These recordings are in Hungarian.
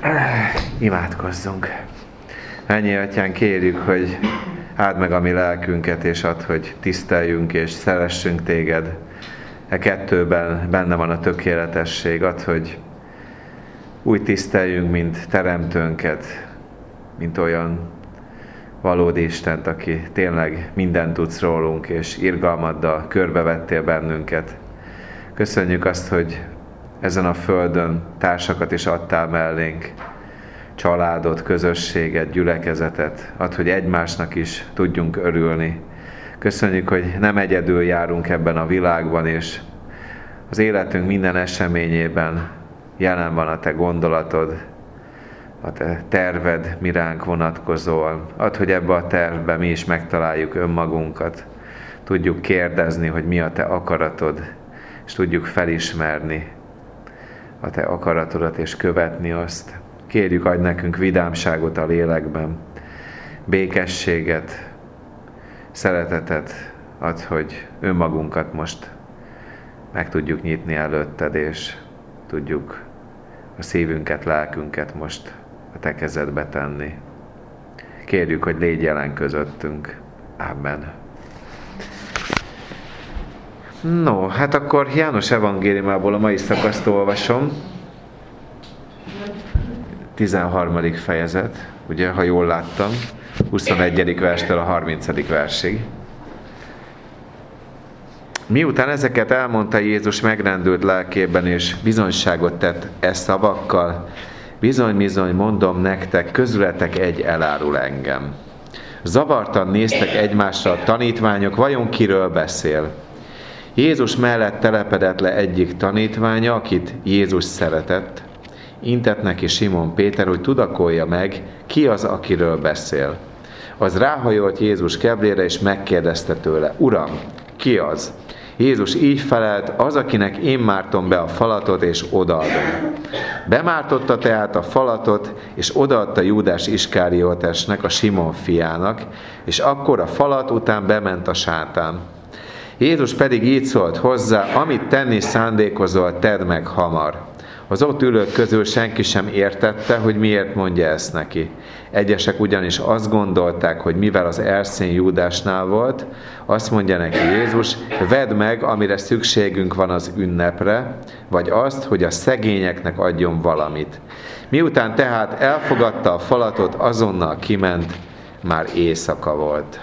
Imádkozzunk. Mennyi Atyán, kérjük, hogy áld meg a mi lelkünket, és add, hogy tiszteljünk és szeressünk téged. E kettőben benne van a tökéletesség. Add, hogy úgy tiszteljünk, mint teremtőnket, mint olyan valódi Istent, aki tényleg mindent tudsz rólunk, és irgalmaddal körbevettél bennünket. Köszönjük azt, hogy ezen a földön társakat is adtál mellénk, családot, közösséget, gyülekezetet. Add, hogy egymásnak is tudjunk örülni. Köszönjük, hogy nem egyedül járunk ebben a világban, és az életünk minden eseményében jelen van a te gondolatod, a te terved miránk vonatkozóan. Add, hogy ebbe a tervbe mi is megtaláljuk önmagunkat. Tudjuk kérdezni, hogy mi a te akaratod, és tudjuk felismerni a te akaratodat, és követni azt. Kérjük, adj nekünk vidámságot a lélekben, békességet, szeretetet. Add, hogy önmagunkat most meg tudjuk nyitni előtted, és tudjuk a szívünket, lelkünket most a te kezedbe tenni. Kérjük, hogy légy jelen közöttünk. Amen. No, hát akkor János evangéliumából a mai szakaszt olvasom. 13. fejezet, ugye, ha jól láttam, 21. verstől a 30. versig. Miután ezeket elmondta, Jézus megrendült lelkében, és bizonyságot tett e szavakkal: bizony, mondom nektek, közületek egy elárul engem. Zavartan néztek egymásra a tanítványok, vajon kiről beszél? Jézus mellett telepedett le egyik tanítványa, akit Jézus szeretett. Intett neki Simon Péter, hogy tudakolja meg, ki az, akiről beszél. Az ráhajolt Jézus keblére, és megkérdezte tőle: Uram, ki az? Jézus így felelt: az, akinek én mártom be a falatot, és odaadom. Bemártotta tehát a falatot, és odaadta Júdás Iskáriótesnek, a Simon fiának, és akkor a falat után bement a sátán. Jézus pedig így szólt hozzá: amit tenni szándékozol, tedd meg hamar. Az ott ülők közül senki sem értette, hogy miért mondja ezt neki. Egyesek ugyanis azt gondolták, hogy mivel az erszény Júdásnál volt, azt mondja neki Jézus: vedd meg, amire szükségünk van az ünnepre, vagy azt, hogy a szegényeknek adjon valamit. Miután tehát elfogadta a falatot, azonnal kiment, már éjszaka volt.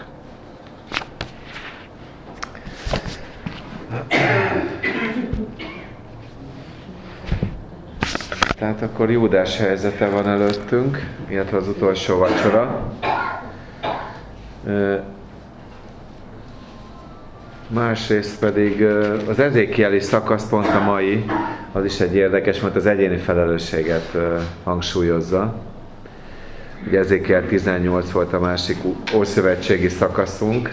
Tehát akkor Júdás helyzete van előttünk, illetve az utolsó vacsora. Másrészt pedig az ezékieli szakasz, pont a mai, az is egy érdekes, mert az egyéni felelősséget hangsúlyozza. Ugye Ezékiel 18 volt a másik ószövetségi szakaszunk.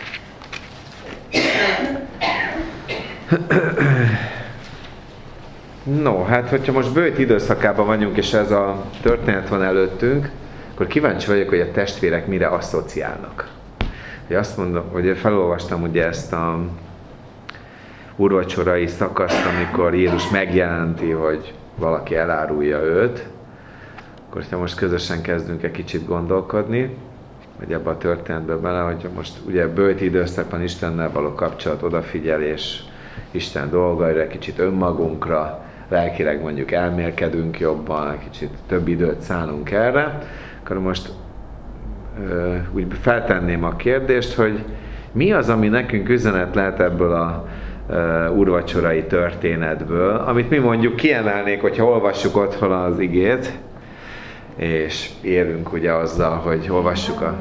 No, hát hogyha most bőjt időszakában vagyunk, és ez a történet van előttünk, akkor kíváncsi vagyok, hogy a testvérek mire asszociálnak. Ugye azt mondom, hogy felolvastam ugye ezt a úrvacsorai szakaszt, amikor Jézus megjelenti, hogy valaki elárulja őt, akkor ha most közösen kezdünk egy kicsit gondolkodni, hogy ebbe a történetbe bele, hogy most ugye bőjt időszakban Istennel való kapcsolat, odafigyelés, Isten dolgaira, egy kicsit önmagunkra, lelkileg mondjuk elmélkedünk jobban, egy kicsit több időt szánunk erre, akkor most úgy feltenném a kérdést, hogy mi az, ami nekünk üzenet lehet ebből a úrvacsorai történetből, amit mi mondjuk kiemelnék, hogyha olvassuk otthon az igét, és élünk ugye azzal, hogy olvassuk a...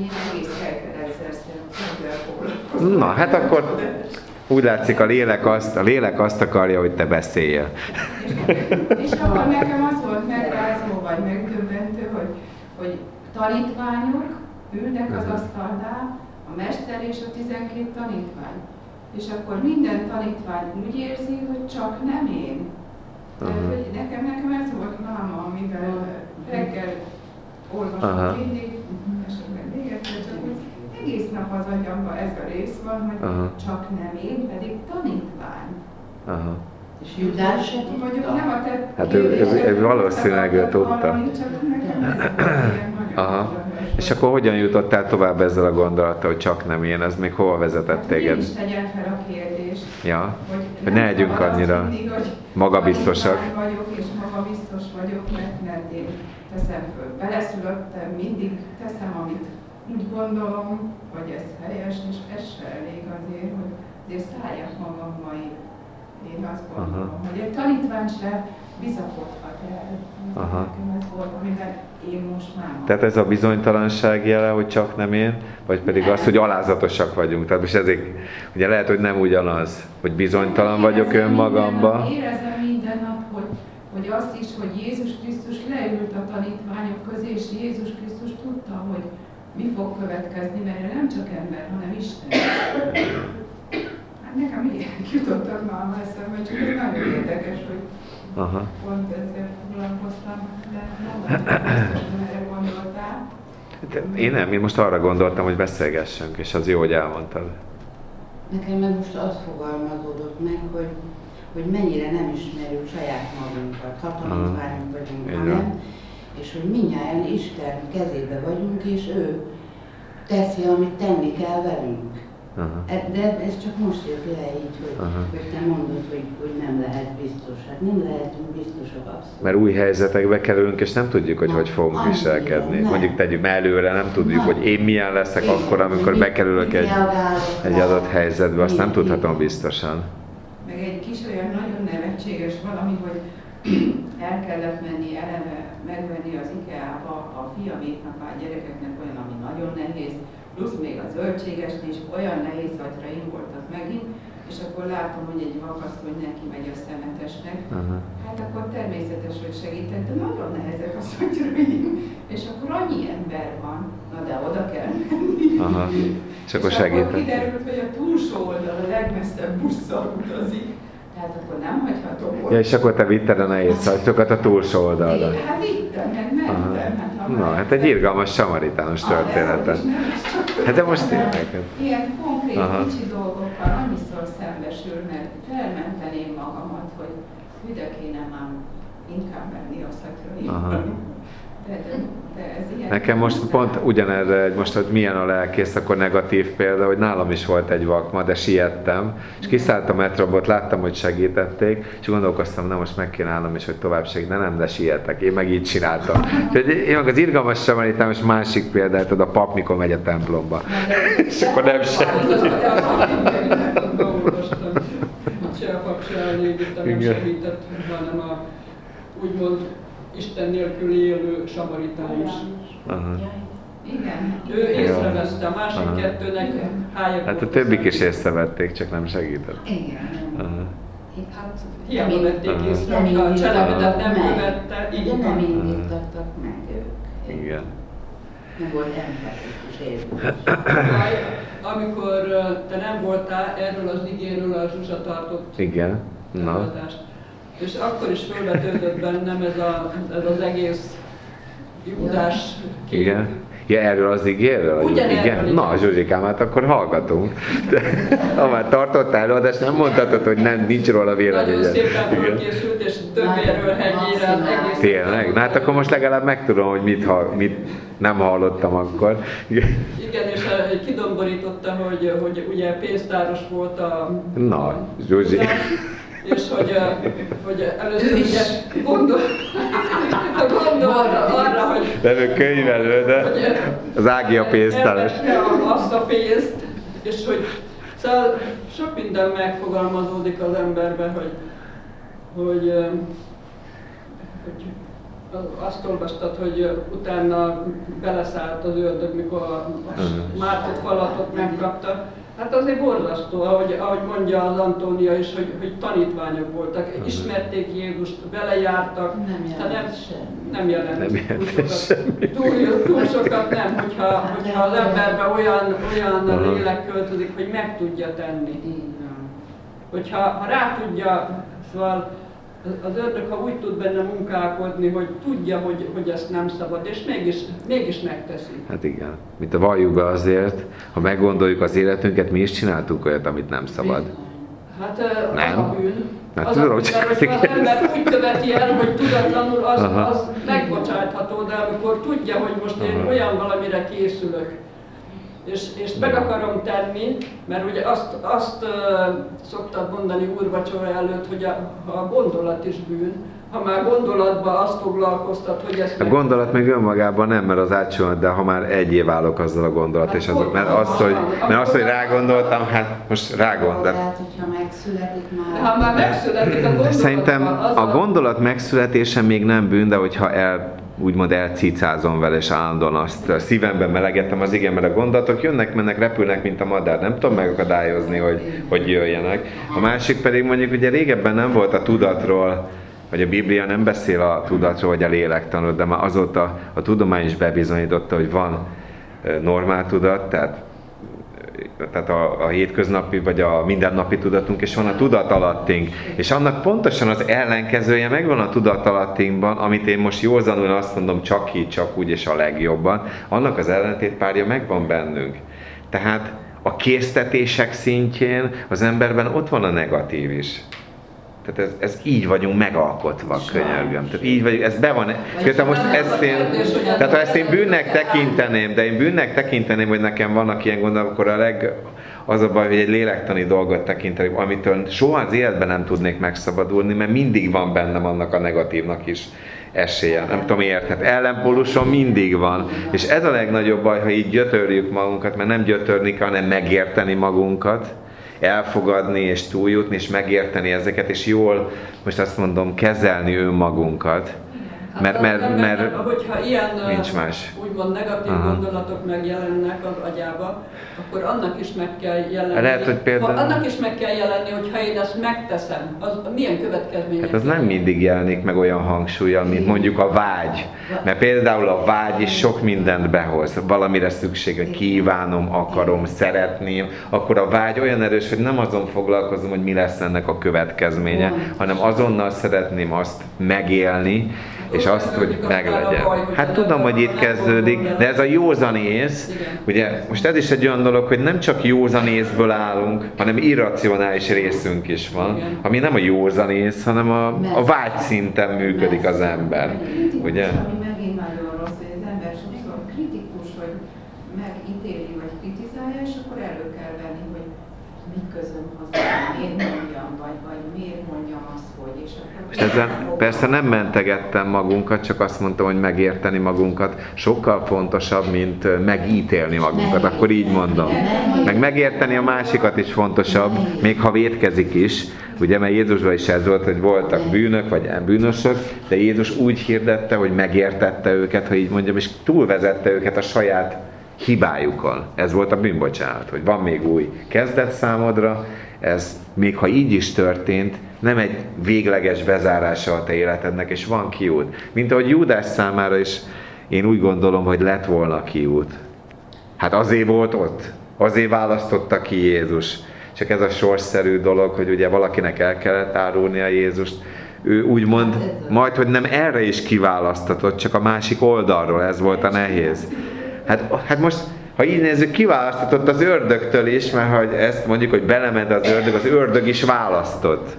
Na, hát akkor úgy látszik, a lélek azt akarja, hogy te beszéljél. És akkor nekem az volt megrázó, vagy megdöbbentő, hogy tanítványok ülnek az asztalnál, a mester és a 12 tanítvány. És akkor minden tanítvány úgy érzi, hogy csak nem én. Tehát, hogy nekem ez volt máma, amivel reggel olvasok mindig, esetleg még egyszer, csak egész nap az agyamban ez a rész van, hogy csak nem én, pedig tanítvány. És Judás se Mondjuk tudta? nem a te Hát ő valószínűleg ő tudta. hallani, csak nekem ez ilyen nagyon Aha. különös. És akkor hogyan jutottál tovább ezzel a gondolattal, hogy csak nem én? Ez még hova vezetett Hát, hogy én téged? is tegyem fel a kérdést. Ja, hogy nem ne legyünk szabad azt annyira hinni, hogy magabiztosak. tanítvány vagyok, és magabiztos vagyok, mert én teszem föl. Beleszülöttem, mindig teszem, amit úgy gondolom, hogy ez helyes, és ez se elég azért, hogy azért szálljak magammal. Én azt gondolom, hogy egy tanítvány se bizakodhat el. Nekem ez volt, amiben én most már... Tehát ez a bizonytalanság jele, hogy csak nem én, vagy pedig az, hogy alázatosak vagyunk. Tehát most ezért, ugye lehet, hogy nem ugyanaz, hogy bizonytalan vagyok önmagamban. Érezem minden nap, hogy azt is, hogy Jézus Krisztus leült a tanítványok közé, és Jézus Krisztus tudta, hogy mi fog következni, mert ő nem csak ember, hanem Isten. Hát nekem ilyenek jutottak már eszembe, csak ez nagyon érdekes, hogy pont ezzel foglalkoztam, de nem biztos, hogy erre gondoltál. Én nem, én most arra gondoltam, hogy beszélgessünk, és az jó, hogy elmondtad. Nekem meg most az fogalmazódott meg, hogy mennyire nem ismerjük saját magunkat, ha tanítványok vagyunk, hanem, és hogy mindjárt Isten kezébe vagyunk, és ő teszi, amit tenni kell velünk. De ez csak most jött le így, hogy te mondod, hogy nem lehet biztos. Hát nem lehetünk biztosak abszolút. Mert új helyzetekbe kerülünk, és nem tudjuk, hogy fogunk viselkedni. Mondjuk tegyük előre, nem tudjuk, hogy én milyen leszek akkor, amikor bekerülök egy adott helyzetbe, azt nem tudhatom biztosan. Meg egy kis olyan nagyon nevetséges valami, hogy el kellett menni eleve megvenni az IKEA-ba a fiaméknak, a gyerekeknek olyan, ami nagyon nehéz, plusz még a zöldségesnél is olyan nehéz agyraim voltak megint, és akkor látom, hogy egy vakasszony neki megy a szemetesnek. Hát akkor természetes, hogy segítek, de nagyon nehezek az agyraim, és akkor annyi ember van, na de oda kell menni. És akkor és segítek. akkor kiderült, hogy a túlsó oldal a legmesszebb busszal utazik. Tehát akkor nem hagyhatom ott. Ja, és akkor te vitted a nehéz szajtokat a túlsó oldalra. Hát vittem, meg mentem. Na, hát egy irgalmas samaritános története. Hát de most tényleg. Ilyen konkrét kicsi dolgokkal annyiszor szembesül, mert felmenteném magamat, hogy hüde kéne már inkább menni a szakraimban. De ez ilyen. Nekem most pont ugyanerre, most hogy milyen a lelkész, akkor negatív példa, hogy nálam is volt egy vakma, de siettem, és kiszálltam a metróból, láttam, hogy segítették, és gondolkoztam, na most meg kéne állnom, és hogy tovább segít, nem, de sietek, én meg így csináltam. Én meg az irgalmas samaritános másik példát ad a pap, mikor megy a templomba. És akkor nem segít. Se a pap, se a légita nem segített, hanem a úgymond Isten nélkül élő samaritáns. Igen. Ő észrevette, a másik kettőnek hájak. Hát a többik is észrevették, csak nem segített. Igen. Hát, hiába vették észre, hogy a cselekedet nem követte, így de nem van. indítottak meg ők. Igen. Nem volt empatikus érzés. Amikor te nem voltál, erről az igéről a Zsuzsa tartott Igen. előadást. És akkor is felvetődött bennem ez az egész Júdás kép. Igen. Ja, erről az igéről? Ugyanerről, igen? Na, Zsuzsikám, hát akkor hallgatunk. Ha már tartottál előadást, nem mondhatod, hogy nem, nincs róla véleményed. Nagyon szépen fölkészült, és többéről hegyére az egész. Tényleg? Na hát akkor most legalább megtudom, hogy mit nem hallottam akkor. Igen, és kidomborította, hogy ugye pénztáros volt a... Na, Zsuzsi. És hogy először ugye gondol arra, hogy... Nem ő könyvelő, de az Ági a pénztáros. Azt a pénzt, és hogy szóval sok minden megfogalmazódik az emberben, hogy azt olvastad, hogy utána beleszállt az ördög, mikor a mártott falatot megkapta. Hát azért borzasztó, ahogy mondja az Antónia is, hogy tanítványok voltak, ismerték Jézust, vele jártak. Nem jelent túl sokat nem, hogyha az emberben olyan lélek költözik, hogy meg tudja tenni. Hogyha rá tudja, szóval az ördög, ha úgy tud benne munkálkodni, hogy tudja, hogy ezt nem szabad, és mégis megteszi. Hát igen. Mint a valljuk be azért, ha meggondoljuk az életünket, mi is csináltunk olyat, amit nem szabad. Hát nem. Az a bűn. Az, hogyha az ember úgy követi el, hogy tudatlanul, az megbocsátható, de amikor tudja, hogy most én olyan valamire készülök, és meg akarom tenni, mert ugye azt szoktad mondani úrvacsora előtt, hogy a gondolat is bűn. Ha már gondolatban azt foglalkoztat, hogy ezt... A gondolat még önmagában nem, mert az átcsolod, de ha már egyé válok azzal a gondolat, hát és az, mert az, hogy rágondoltam, hát most rágondoltam. Tehát, hogyha megszületik már... Ha már megszületik a gondolat... Szerintem a gondolat megszületése még nem bűn, de hogyha úgymond elcicázom vele, és állandóan azt szívemben melegettem az igen, mert a gondolatok jönnek, mennek, repülnek, mint a madár. Nem tudom megakadályozni, hogy jöjjenek. A másik pedig mondjuk, ugye régebben nem volt a tudatról, vagy a Biblia nem beszél a tudatról, vagy a lélektanról, de már azóta a tudomány is bebizonyította, hogy van normál tudat, tehát a hétköznapi, vagy a mindennapi tudatunk, és van a tudatalattunk. És annak pontosan az ellenkezője megvan a tudatalattinkban, amit én most józanul azt mondom, csak így, csak úgy, és a legjobban. Annak az ellentétpárja megvan bennünk. Tehát a késztetések szintjén az emberben ott van a negatív is. Tehát ez így vagyunk megalkotva, könyörgöm. Tehát így vagyunk, ez be van. Tehát ha ezt én bűnnek tekinteném, de én bűnnek tekinteném, hogy nekem vannak ilyen gondolatok, akkor az a baj, hogy egy lélektani dolgot tekintenék, amitől soha az életben nem tudnék megszabadulni, mert mindig van bennem annak a negatívnak is esélye. Nem tudom, érted? Ellenpóluson mindig van. És ez a legnagyobb baj, ha így gyötörjük magunkat, mert nem gyötörni kell, hanem megérteni magunkat, elfogadni és túljutni, és megérteni ezeket, és jól, most azt mondom, kezelni önmagunkat. Mert hogyha ilyen nincs más. úgymond negatív gondolatok megjelennek az agyába, akkor annak is meg kell jelenni. Lehet, hogy például... Annak is meg kell jelenni, hogy ha én ezt megteszem, az milyen következmények? Hát az nem mindig jelenik meg olyan hangsúllyal, mint mondjuk a vágy. Mert például a vágy is sok mindent behoz. Valamire szükség, hogy kívánom, akarom, szeretném, akkor a vágy olyan erős, hogy nem azon foglalkozom, hogy mi lesz ennek a következménye, hanem azonnal szeretném azt megélni, és azt, hogy meglegyen. Hát tudom, hogy itt kezdődik, de ez a józanész, ugye most ez is egy olyan dolog, hogy nem csak józanészből állunk, hanem irracionális részünk is van, ami nem a józanész, hanem a vágy szinten működik az ember. Ugye? Ami megint nagyon rossz, hogy az ember sokszor kritikus, hogy megítéli vagy kritizálja, és akkor elő kell venni, hogy mit közöm hozzá, miért mondjam, vagy miért mondjam azt, hogy, és akkor... És ezzel persze nem mentegettem magunkat, csak azt mondtam, hogy megérteni magunkat sokkal fontosabb, mint megítélni magunkat, akkor így mondom. Meg megérteni a másikat is fontosabb, még ha vétkezik is, ugye, mert Jézusban is ez volt, hogy voltak bűnök, vagy bűnösök, de Jézus úgy hirdette, hogy megértette őket, ha így mondjam, és túlvezette őket a saját hibájukon. Ez volt a bűnbocsánat, hogy van még új kezdet számodra, ez még ha így is történt, nem egy végleges bezárása a te életednek, és van kiút. Mint ahogy Júdás számára is én úgy gondolom, hogy lett volna kiút. Hát azért volt ott, azért választotta ki Jézus. Csak ez a sorsszerű dolog, hogy ugye valakinek el kellett árulnia Jézust, ő úgymond majd, hogy nem erre is kiválasztatott, csak a másik oldalról, ez volt a nehéz. Hát most, ha így nézzük, kiválasztatott az ördögtől is, mert ha ezt mondjuk, hogy belement az ördög is választott.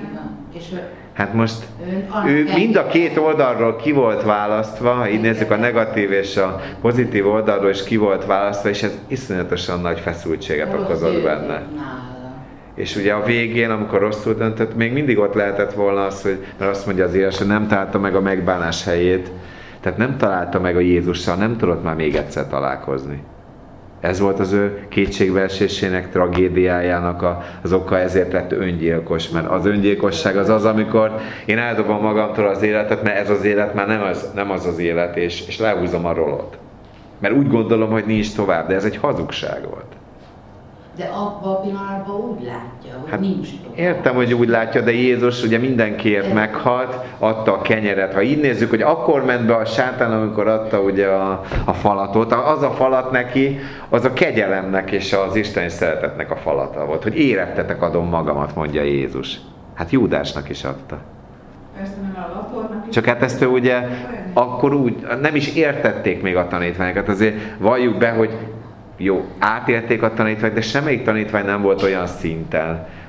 Hát most ő mind a két oldalról ki volt választva, ha így nézzük a negatív és a pozitív oldalról is ki volt választva, és ez iszonyatosan nagy feszültséget okozott benne. És ugye a végén, amikor rosszul döntött, még mindig ott lehetett volna az, hogy, mert azt mondja az írás, hogy nem találta meg a megbánás helyét, tehát nem találta meg a Jézussal, nem tudott már még egyszer találkozni. Ez volt az ő kétségbeesésének, tragédiájának az oka, ezért lett öngyilkos, mert az öngyilkosság az, amikor én eldobom magamtól az életet, mert ez az élet már nem az élet, és lehúzom a rolót. Mert úgy gondolom, hogy nincs tovább, de ez egy hazugság volt. De abban a pillanatban úgy látja, hogy nincs tovább. Értem, hogy úgy látja, de Jézus ugye mindenkiért meghalt, adta a kenyeret. Ha így nézzük, hogy akkor ment be a sátán, amikor adta ugye a falatot, az a falat neki, az a kegyelemnek és az isteni szeretetnek a falata volt, hogy érettetek adom magamat, mondja Jézus. Hát Júdásnak is adta. Persze, meg a latornak is. Csak hát ezt ő ugye akkor úgy, nem is értették még a tanítványokat, azért valljuk be, hogy jó, átélték a tanítványok, de semmelyik tanítvány nem volt olyan szinten,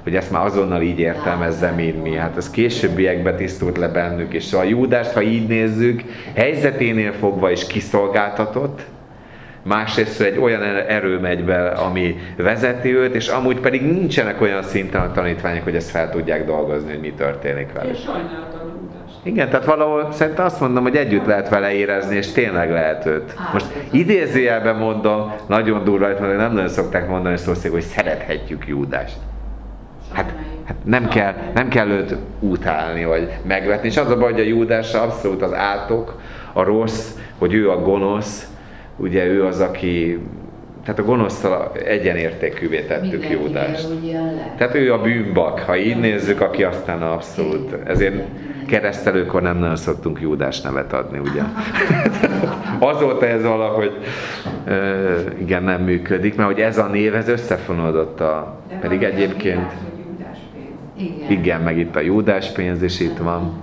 hogy ezt már azonnal így értelmezzem, mint mi. Hát ez későbbiekben tisztult le bennük, és a Júdást, ha így nézzük, helyzeténél fogva is kiszolgáltatott, másrészt egy olyan erő megy be, ami vezeti őt, és amúgy pedig nincsenek olyan szinten a tanítványok, hogy ezt fel tudják dolgozni, hogy mi történik vele. És sajnáltam Júdást. Igen, tehát valahol szerintem azt mondom, hogy együtt lehet vele érezni, és tényleg lehet őt. Most idézőjelben mondom, nagyon durva, mert nem nagyon szokták mondani szószék, hogy szerethetjük Júdást. Hát nem kell őt utálni, vagy megvetni. És az a baj, hogy a Júdás abszolút az átok, a rossz, hogy ő a gonosz, ugye ő az, aki, tehát a gonosztal egyenértékűvé tettük Júdást. Tehát ő a bűnbak, ha így nézzük, aki aztán abszolút. Ezért keresztelőkor nem nagyon szoktunk Júdás nevet adni, ugye? Azóta ez valahogy igen, nem működik, mert hogy ez a név, ez összefonódott pedig egyébként igen, meg itt a Júdás pénz is itt van.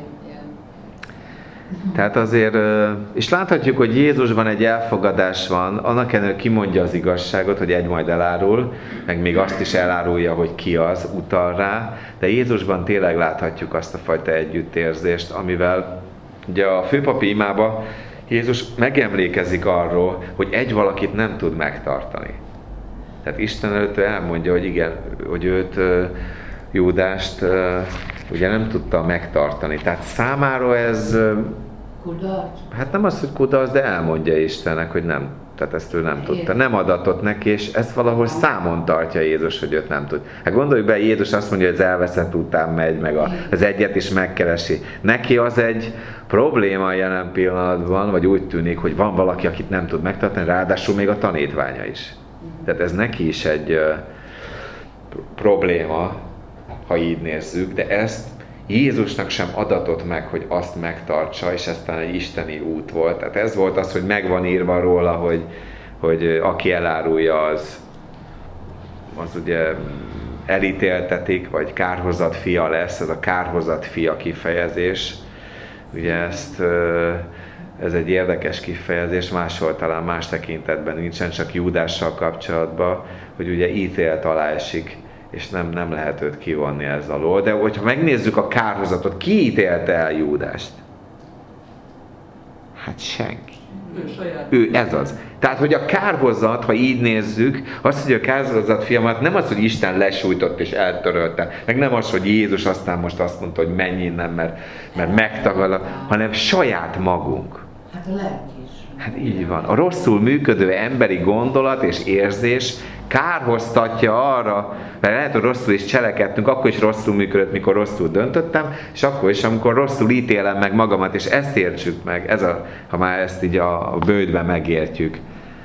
Tehát azért, és láthatjuk, hogy Jézusban egy elfogadás van, annak ellenére kimondja az igazságot, hogy egy majd elárul, meg még azt is elárulja, hogy ki az, utal rá, de Jézusban tényleg láthatjuk azt a fajta együttérzést, amivel ugye a főpapi imába Jézus megemlékezik arról, hogy egy valakit nem tud megtartani. Tehát Isten előtt elmondja, hogy igen, hogy őt, Júdást ugye nem tudta megtartani. Tehát számára ez kudarc? Hát nem az, hogy kudarc, de elmondja Istennek, hogy nem. Tehát ezt ő nem tudta. Nem adatott neki, és ezt valahol számon tartja Jézus, hogy őt nem tud. Hát gondoljuk be, Jézus azt mondja, hogy az elveszett után megy, meg az egyet is megkeresi. Neki az egy probléma a jelen pillanatban, vagy úgy tűnik, hogy van valaki, akit nem tud megtartani, ráadásul még a tanítványa is. Tehát ez neki is egy probléma, ha így nézzük, de ezt Jézusnak sem adatott meg, hogy azt megtartsa, és ez talán egy isteni út volt. Tehát ez volt az, hogy meg van írva róla, hogy aki elárulja, az ugye elítéltetik, vagy kárhozat fia lesz, ez a kárhozat fia kifejezés. Ugye ez egy érdekes kifejezés, máshol talán más tekintetben nincsen, csak Júdással kapcsolatban, hogy ugye ítélet alá esik, és nem lehet őt kivonni ez alól. De hogyha megnézzük a kárhozatot, ki ítélte el Júdást? Hát senki. Ő ez az. Tehát, hogy a kárhozat, ha így nézzük, azt, hogy a kárhozat fiamat nem az, hogy Isten lesújtott és eltörölte, meg nem az, hogy Jézus aztán most azt mondta, hogy menj innen, mert megtagad, hanem saját magunk. Hát a lelki is. Hát így van. A rosszul működő emberi gondolat és érzés kárhoztatja arra, mert lehet, hogy rosszul is cselekedtünk, akkor is rosszul működött, mikor rosszul döntöttem, és akkor is, amikor rosszul ítélem meg magamat, és ezt értsük meg, ha már ezt így a bődben megértjük,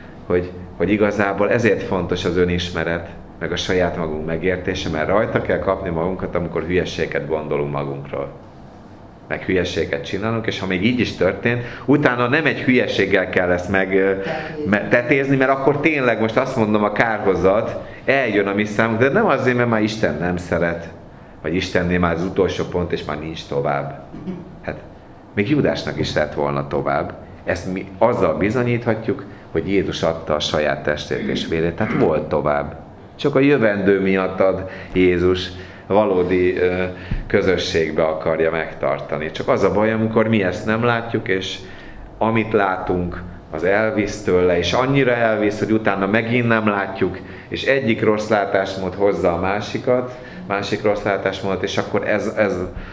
hogy igazából ezért fontos az önismeret, meg a saját magunk megértése, mert rajta kell kapni magunkat, amikor hülyességet gondolunk magunkról. Meg hülyességet csinálunk, és ha még így is történt, utána nem egy hülyeséggel kell ezt megtetézni, mert akkor tényleg most azt mondom, a kárhozat eljön a mi számunk, de nem azért, mert már Isten nem szeret, vagy Istennél már az utolsó pont, és már nincs tovább. Hát még Júdásnak is lett volna tovább. Ezt mi azzal bizonyíthatjuk, hogy Jézus adta a saját testét és vérét, tehát volt tovább. Csak a jövendő miatt ad Jézus, valódi közösségbe akarja megtartani. Csak az a baj, amikor mi ezt nem látjuk, és amit látunk, az elvisz tőle, és annyira elvisz, hogy utána megint nem látjuk, és egyik rossz látásmód hozza a másik rossz látásmódot, és akkor ez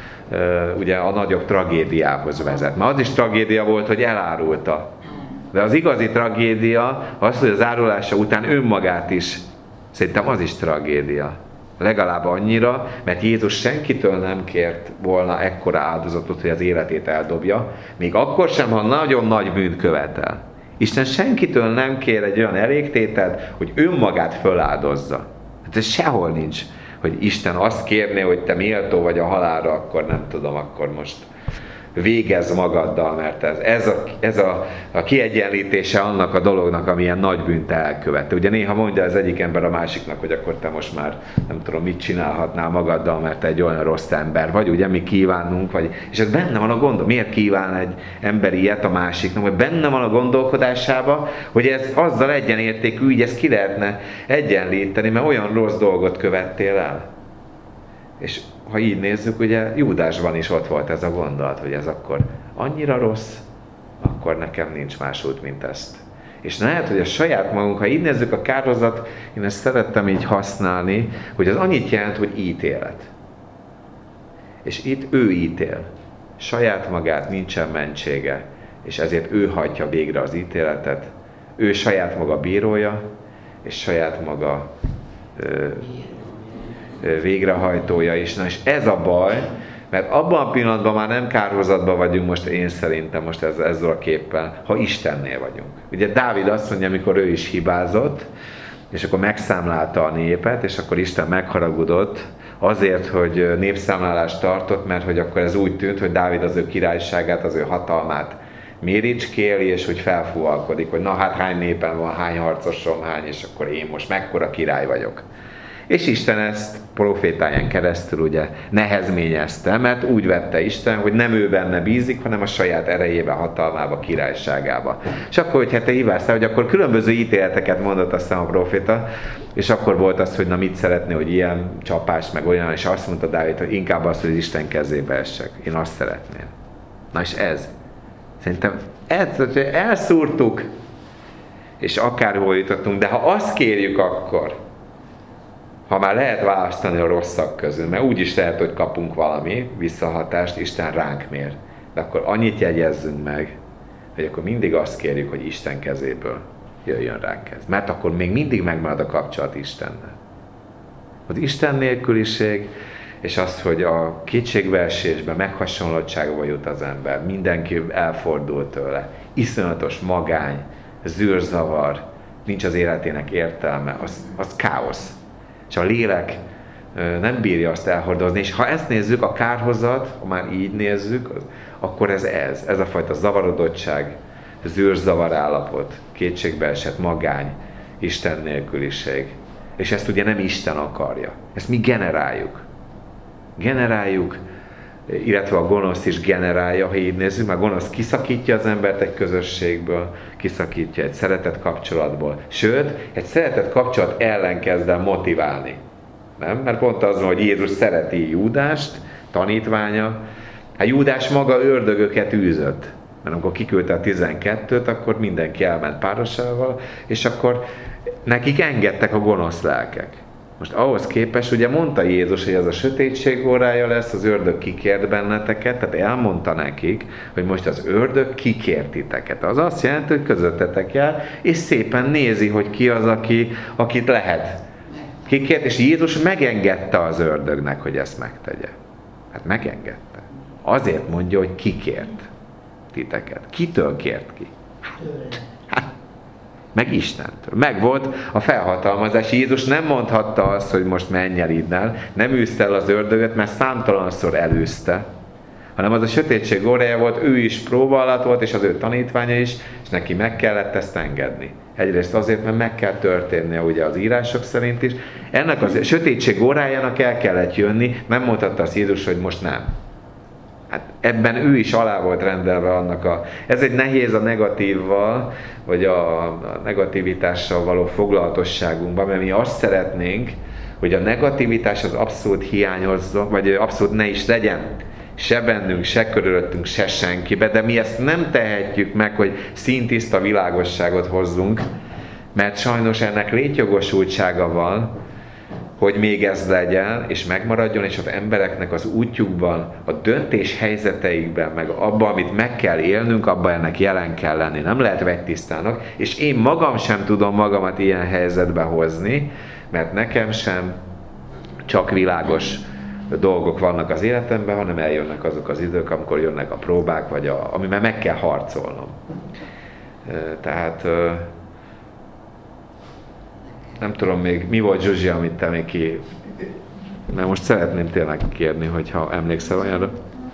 ugye a nagyobb tragédiához vezet. Mert az is tragédia volt, hogy elárulta. De az igazi tragédia az, hogy az árulása után önmagát is, szerintem az is tragédia. Legalább annyira, mert Jézus senkitől nem kért volna ekkora áldozatot, hogy az életét eldobja, még akkor sem, ha nagyon nagy bűnt követel. Isten senkitől nem kér egy olyan elégtételt, hogy önmagát föláldozza. Hát ez sehol nincs, hogy Isten azt kérné, hogy te méltó vagy a halálra, akkor nem tudom, akkor most végezz magaddal, mert ez a kiegyenlítése annak a dolognak, ami ilyen nagy bűnt elkövette. Ugye néha mondja az egyik ember a másiknak, hogy akkor te most már nem tudom, mit csinálhatnál magaddal, mert te egy olyan rossz ember vagy, ugye mi kívánunk, és ez benne van a gondol. Miért kíván egy ember ilyet a másiknak? Vagy benne van a gondolkodásába, hogy ez azzal egyenértékű, így ezt ki lehetne egyenlíteni, mert olyan rossz dolgot követtél el. És ha így nézzük, ugye Júdásban is ott volt ez a gondolat, hogy ez akkor annyira rossz, akkor nekem nincs más út, mint ezt. És lehet, hogy a saját magunk, ha így nézzük a kárhozat, én ezt szerettem így használni, hogy az annyit jelent, hogy ítélet. És itt ő ítél. Saját magát, nincsen mentsége, és ezért ő hajtja végre az ítéletet. Ő saját maga bírója, és saját maga végrehajtója is. Na és ez a baj, mert abban a pillanatban már nem kárhozatban vagyunk most, én szerintem most ezzel a képpel, ha Istennél vagyunk. Ugye Dávid azt mondja, amikor ő is hibázott, és akkor megszámlálta a népet, és akkor Isten megharagudott azért, hogy népszámlálást tartott, mert hogy akkor ez úgy tűnt, hogy Dávid az ő királyságát, az ő hatalmát méricskéli, és hogy felfúvalkodik, hogy na hát hány népen van, hány harcosom, hány, és akkor én most mekkora király vagyok. És Isten ezt profétáján keresztül ugye nehezményezte, mert úgy vette Isten, hogy nem ő benne bízik, hanem a saját erejébe, hatalmába, királyságába. És akkor, hogyha te hibáztál, hogy akkor különböző ítéleteket mondott aztán a proféta, és akkor volt az, hogy na mit szeretné, hogy ilyen csapás, meg olyan, és azt mondta Dávid, hogy inkább azt, hogy Isten kezébe essek. Én azt szeretném. Na és ez. Szerintem elszúrtuk, és akárhol jutottunk, de ha azt kérjük akkor, ha már lehet választani a rosszak közül, mert úgy is lehet, hogy kapunk valami visszahatást, Isten ránk mér. De akkor annyit jegyezzünk meg, hogy akkor mindig azt kérjük, hogy Isten kezéből jöjjön ránk ez. Mert akkor még mindig megmarad a kapcsolat Istennel. Az Isten nélküliség, és az, hogy a kétségbeesésben, meghasonlottságba jut az ember, mindenki elfordul tőle, iszonyatos magány, zűrzavar, nincs az életének értelme, az káosz. És a lélek nem bírja azt elhordozni, és ha ezt nézzük, a kárhozat, ha már így nézzük, akkor ez a fajta zavarodottság, zűrzavar állapot, kétségbeesett magány, Isten nélküliség. És ezt ugye nem Isten akarja, ezt mi generáljuk, illetve a gonosz is generálja, ha így nézzük, mert a gonosz kiszakítja az embert egy közösségből, kiszakítja egy szeretett kapcsolatból. Sőt, egy szeretett kapcsolat ellen kezd el motiválni. Nem? Mert pont az van, hogy Jézus szereti Júdást, tanítványa. Hát Júdás maga ördögöket űzött. Mert amikor kiküldte a 12-t, akkor mindenki elment párosával, és akkor nekik engedtek a gonosz lelkek. Most ahhoz képest, ugye mondta Jézus, hogy ez a sötétség órája lesz, az ördög kikért benneteket, tehát elmondta nekik, hogy most az ördög kikért titeket. Az azt jelenti, hogy közöttetek jár, és szépen nézi, hogy ki az, akit lehet. Kikért, és Jézus megengedte az ördögnek, hogy ezt megtegye. Hát megengedte. Azért mondja, hogy kikért titeket. Kitől kért ki? Meg Istentől. Meg volt a felhatalmazás. Jézus nem mondhatta azt, hogy most menj el innen, nem űzte el az ördögöt, mert számtalanszor elűzte, hanem az a sötétség órája volt, ő is próba alatt volt, és az ő tanítványa is, és neki meg kellett ezt engedni. Egyrészt azért, mert meg kell történnie ugye az írások szerint is. Ennek a sötétség órájának el kellett jönni, nem mondhatta azt Jézus, hogy most nem. Hát ebben ő is alá volt rendelve annak ez egy nehéz a negatívval, vagy a negativitással való foglalatosságunkban, mert mi azt szeretnénk, hogy a negativitás az abszolút hiányozzon, vagy abszolút ne is legyen. Se bennünk, se körülöttünk, se senkibe, de mi ezt nem tehetjük meg, hogy színtiszta világosságot hozzunk, mert sajnos ennek létjogosultsága van, hogy még ez legyen, és megmaradjon, és az embereknek az útjukban, a döntés helyzeteikben, meg abban, amit meg kell élnünk, abban ennek jelen kell lenni. Nem lehet vegytisztának, és én magam sem tudom magamat ilyen helyzetbe hozni, mert nekem sem csak világos dolgok vannak az életemben, hanem eljönnek azok az idők, amikor jönnek a próbák, vagy amiben meg kell harcolnom. Tehát nem tudom még, mi volt Zsuzsi, amit te még ki... Mert most szeretném tényleg kérni, hogyha emlékszel olyanra.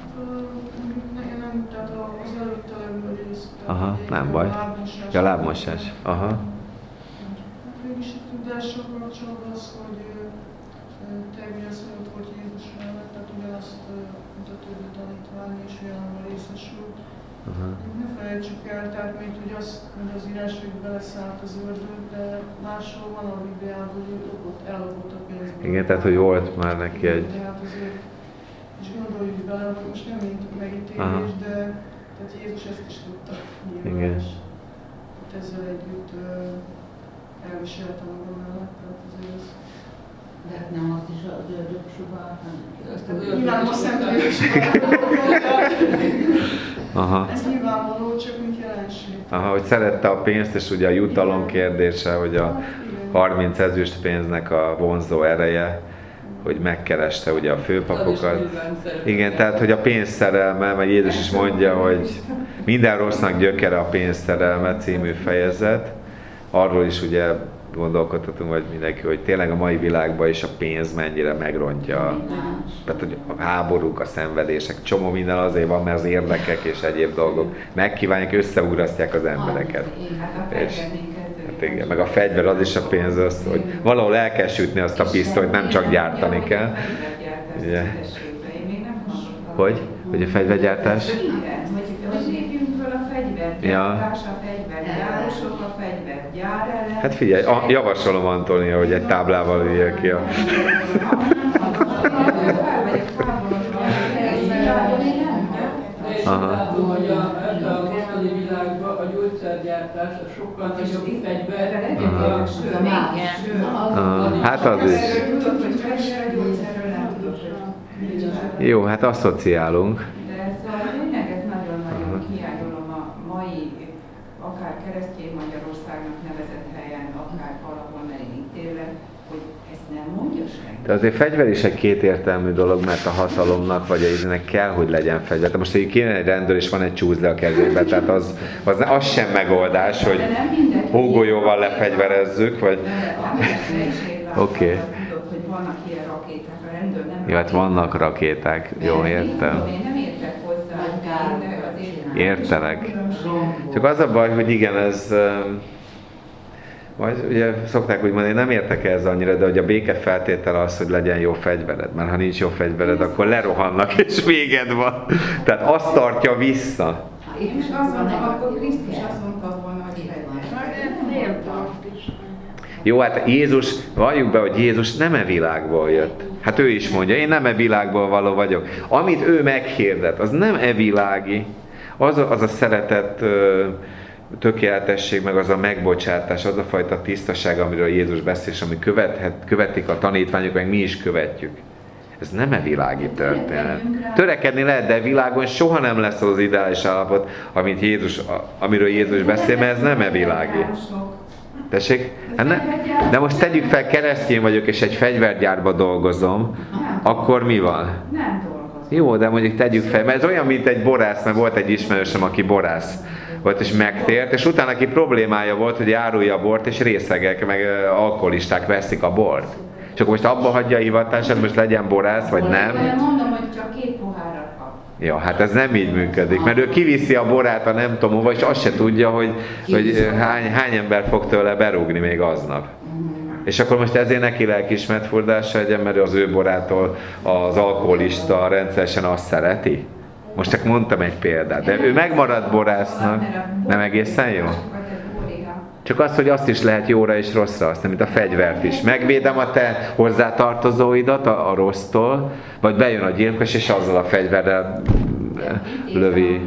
Nem, tehát az előtte levő rész. Aha, nem baj. Ja, lábmosás. Aha. Hát mégis a tudással kapcsolatban az, hogy te ugyanazt mondod, hogy Jézus mellett, tehát ugyanazt, mint a többi tanítvány is ugyanabban részesült, Ne felejtsük el, tehát még hogy az írás, hogy beleszállt az ördög, de máshol van a Bibliában, hogy ellopott a pénzből. Igen, tehát hogy volt már neki egy... Tehát azért, és gondoljuk bele, hogy most nem mint megítélés, de tehát Jézus ezt is tudta nyilván. Igen. Hát ezzel együtt elviselte maga mellett, tehát azért ez... De hát nem azt is az ördög sugalta. Nyilván most Szentlélek Ez nyilvánvaló, csak mint jelenség. Aha, hogy szerette a pénzt, és ugye a jutalom kérdése, hogy a 30 ezüstpénznek a vonzó ereje, hogy megkereste ugye a főpapokat. Igen, tehát hogy a pénzszerelme, meg Jézus is mondja, hogy minden rossznak gyökere a pénzszerelme című fejezet. Arról is ugye gondolkodhatunk, vagy mindenki, hogy tényleg a mai világban is a pénz mennyire megrontja. Tehát hogy a háborúk, a szenvedések, csomó minden azért van, mert az érdekek és egyéb dolgok megkívánják, összeugrasztják az embereket. És, hát igen, meg a fegyver az is a pénz, az, hogy valahol el kell sütni azt a pisztolyt, nem csak gyártani kell. Ugye? Hogy? Hogy a fegyvergyártás? Hogy lépjünk föl a fegyvergyártás, a fegyvergyárosok, a fegyvergyár ellen. Hát figyelj, javasolom Antónia, hogy egy táblával üljél ki a... Aha. Látom, hogy ebben a mostani világban a gyógyszergyártás a sokkal nagyobb fegyver, mint a hát az is. Jó, hát asszociálunk. De szóval tényleg ez nagyon-nagyon hiányolom a mai, akár keresztény Magyarországnak nevezett helyen, akár valahol megítélve, hogy ezt nem mondja senki. De azért fegyver is egy kétértelmű dolog, mert a hatalomnak vagy a íznek kell, hogy legyen fegyver. De most, hogy kéne egy rendőr és van egy csúzle a kezében, tehát az sem megoldás, hogy hógolyóval lefegyverezzük, vagy... Oké. Hogy vannak ilyen rakéták, a rendőr nem... Jó, hát vannak rakéták, jó, értem. Én nem értek hozzá, értelek. Csak az a baj, hogy igen, ez... Vagy ugye szokták úgy mondani, nem értek ez annyira, de hogy a béke feltétele az, hogy legyen jó fegyvered. Mert ha nincs jó fegyvered, akkor lerohannak és véged van. Tehát azt tartja vissza. És azt mondta, akkor Krisztus azt mondta volna, hogy fegyver. Jó, hát Jézus, valljuk be, hogy Jézus nem e világból jött. Hát ő is mondja, én nem e világból való vagyok. Amit ő meghirdet, az nem e világi. Az a szeretet, tökéletesség, meg az a megbocsátás, az a fajta tisztaság, amiről Jézus beszél, és ami követik a tanítványok, meg mi is követjük. Ez nem e világi történet. Törekedni lehet, de világon soha nem lesz az ideális állapot, amiről Jézus beszél, mert ez nem e világi. Tessék? De most tegyük fel, keresztény vagyok, és egy fegyvergyárba dolgozom, akkor mi van? Nem dolgozom. Jó, de mondjuk tegyük fel, mert ez olyan, mint egy borász, mert volt egy ismerősöm, aki borász volt, és megtért, és utána neki problémája volt, hogy árulja a bort, és részegek, meg alkoholisták veszik a bort. És akkor most abba hagyja a hivatását, most legyen borász, vagy nem? Mondom, hogy csak 2 pohárral kap. Ja, hát ez nem így működik, mert ő kiviszi a borát a nem tudom hova, és azt se tudja, hogy hány ember fog tőle berúgni még aznap. És akkor most ezért neki lelkiismert furdása legyen, mert az ő borától az alkoholista rendszeresen azt szereti. Most csak mondtam egy példát, de ő megmarad borásznak. Nem egészen jó? Csak az, hogy azt is lehet jóra és rosszra használni, mint a fegyvert is. Megvédem a te hozzátartozóidat a rossztól, vagy bejön a gyilkos, és azzal a fegyverrel lövi.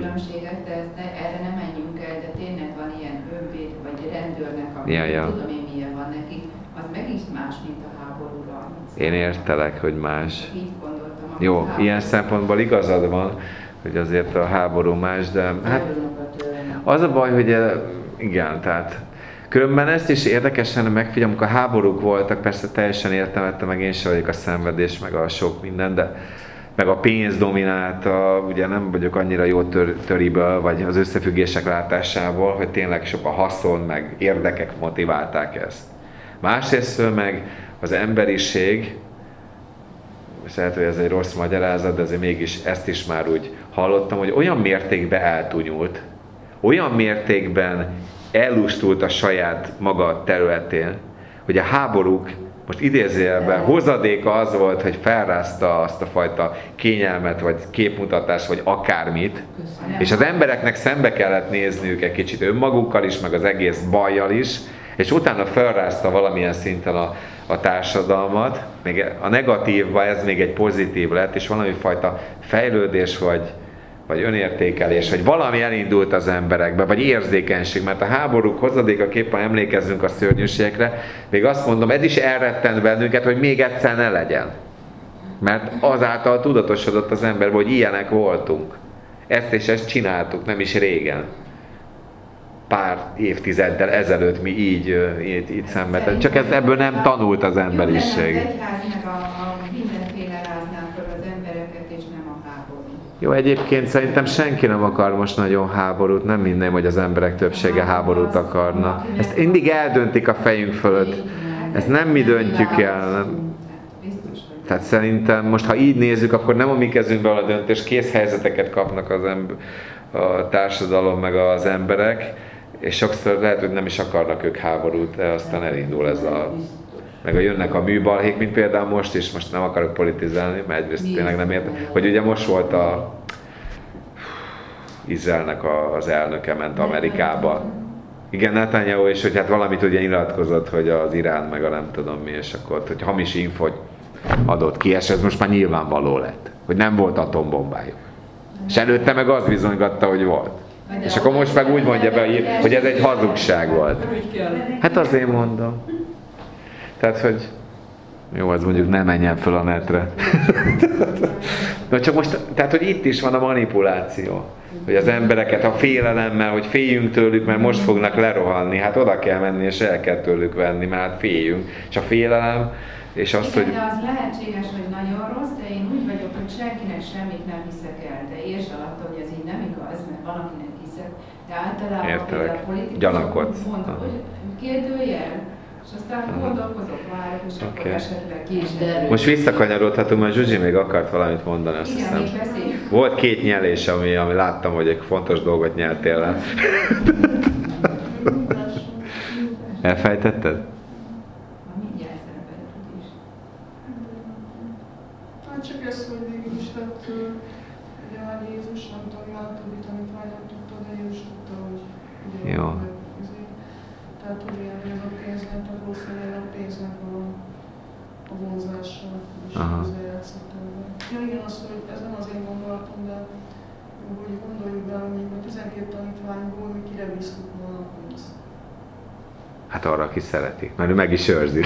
Erre nem menjünk el, de tényleg van ilyen önvéd, vagy rendőrnek, aki tudom én milyen van neki, az meg is más, mint a háborúra. Én értelek, hogy más. Így gondoltam. Jó, ilyen szempontból igazad van, hogy azért a háború más, de hát az a baj, hogy igen, tehát különben ezt is érdekesen megfigyelem, amikor háborúk voltak, persze teljesen értelmettem, meg én sem vagyok a szenvedés, meg a sok minden, de meg a pénz dominálta, ugye nem vagyok annyira jó töriből, vagy az összefüggések látásából, hogy tényleg sok a haszon, meg érdekek motiválták ezt. Másrészt meg az emberiség, és lehet, hogy ez egy rossz magyarázat, de azért mégis ezt is már úgy hallottam, hogy olyan mértékben eltúnyult, olyan mértékben ellustult a saját maga területén, hogy a háborúk most idézőjelben hozadéka az volt, hogy felrázta azt a fajta kényelmet, vagy képmutatást, vagy akármit, és az embereknek szembe kellett nézniük egy kicsit önmagukkal is, meg az egész bajjal is, és utána felrázta valamilyen szinten a társadalmat, még a negatívban ez még egy pozitív lett, és valami fajta fejlődés, vagy önértékelés, vagy valami elindult az emberekbe, vagy érzékenység, mert a háborúk hozadékaképpen emlékezzünk a szörnyűségekre, még azt mondom, ez is elrettent bennünket, hogy még egyszer ne legyen. Mert azáltal tudatosodott az emberbe, hogy ilyenek voltunk. Ezt és ezt csináltuk, nem is régen. Pár évtizeddel ezelőtt mi így szenvedett. Csak ebből nem tanult az emberiség. Az egyház meg a mindenféle rázná fel az embereket, és nem a háború. Jó, egyébként szerintem senki nem akar most nagyon háborút, nem minden, hogy az emberek többsége háborút akarna. Ezt mindig eldöntik a fejünk fölött. Ezt nem mi döntjük el. Tehát szerintem most, ha így nézzük, akkor nem a mi kezünkben van a döntés, kész helyzeteket kapnak a társadalom meg az emberek, és sokszor lehet, hogy nem is akarnak ők háborút, de aztán elindul ez meg jönnek a műbalhék, mint például most is, most nem akarok politizálni, mert egyrészt tényleg nem értem, hogy ugye most volt Izraelnek az elnöke ment Amerikába. Igen, Netanyahu is, hogy hát valamit ugye nyilatkozott, hogy az Irán meg a nem tudom mi, és akkor hogy hamis infót adott ki, és ez most már nyilvánvaló lett, hogy nem volt atombombájuk. És előtte meg azt bizonygatta, hogy volt. És akkor most meg úgy mondja be, hogy ez egy hazugság volt. Hát azért mondom. Tehát, hogy jó, az mondjuk nem menjen föl a netre. Na csak most, tehát, hogy itt is van a manipuláció. Hogy az embereket a félelemmel, hogy féljünk tőlük, mert most fognak lerohanni. Hát oda kell menni, és el kell tőlük venni, mert hát féljünk. És a félelem, és azt, igen, hogy... de az lehetséges, hogy nagyon rossz, de én úgy vagyok, hogy senkinek semmit nem hiszek el. De értsd alatt, hogy ez így nem igaz, mert van, akinek hiszek. De általában például a politikusok mondnak, hogy kérdőjel, és aztán gondolkozok, várok, és akkor esetleg később. Most visszakanyarodhatunk, mert Zsuzsi még akart valamit mondani, azt igen, hiszem. Volt 2 nyelés, ami láttam, hogy egy fontos dolgot nyeltél el. Elfejtetted? Hát csak ez, hogy végül is lett, ugye már Jézus, nem tudom, hogy a többi tanítvány nem tudta, de Jézus tudta, hogy ugye jó. Tehát, hogy ez a pénznek, tehát valószínűleg a pénznek a vonzása is hozzájátszott ebben. Ja igen, az, hogy ez nem az én gondolatom, de hogy gondoljuk be, hogy a 12 tanítványból mi kire bíztuk volna a pénzt. Hát arra, aki szereti, mert ő meg is őrzi.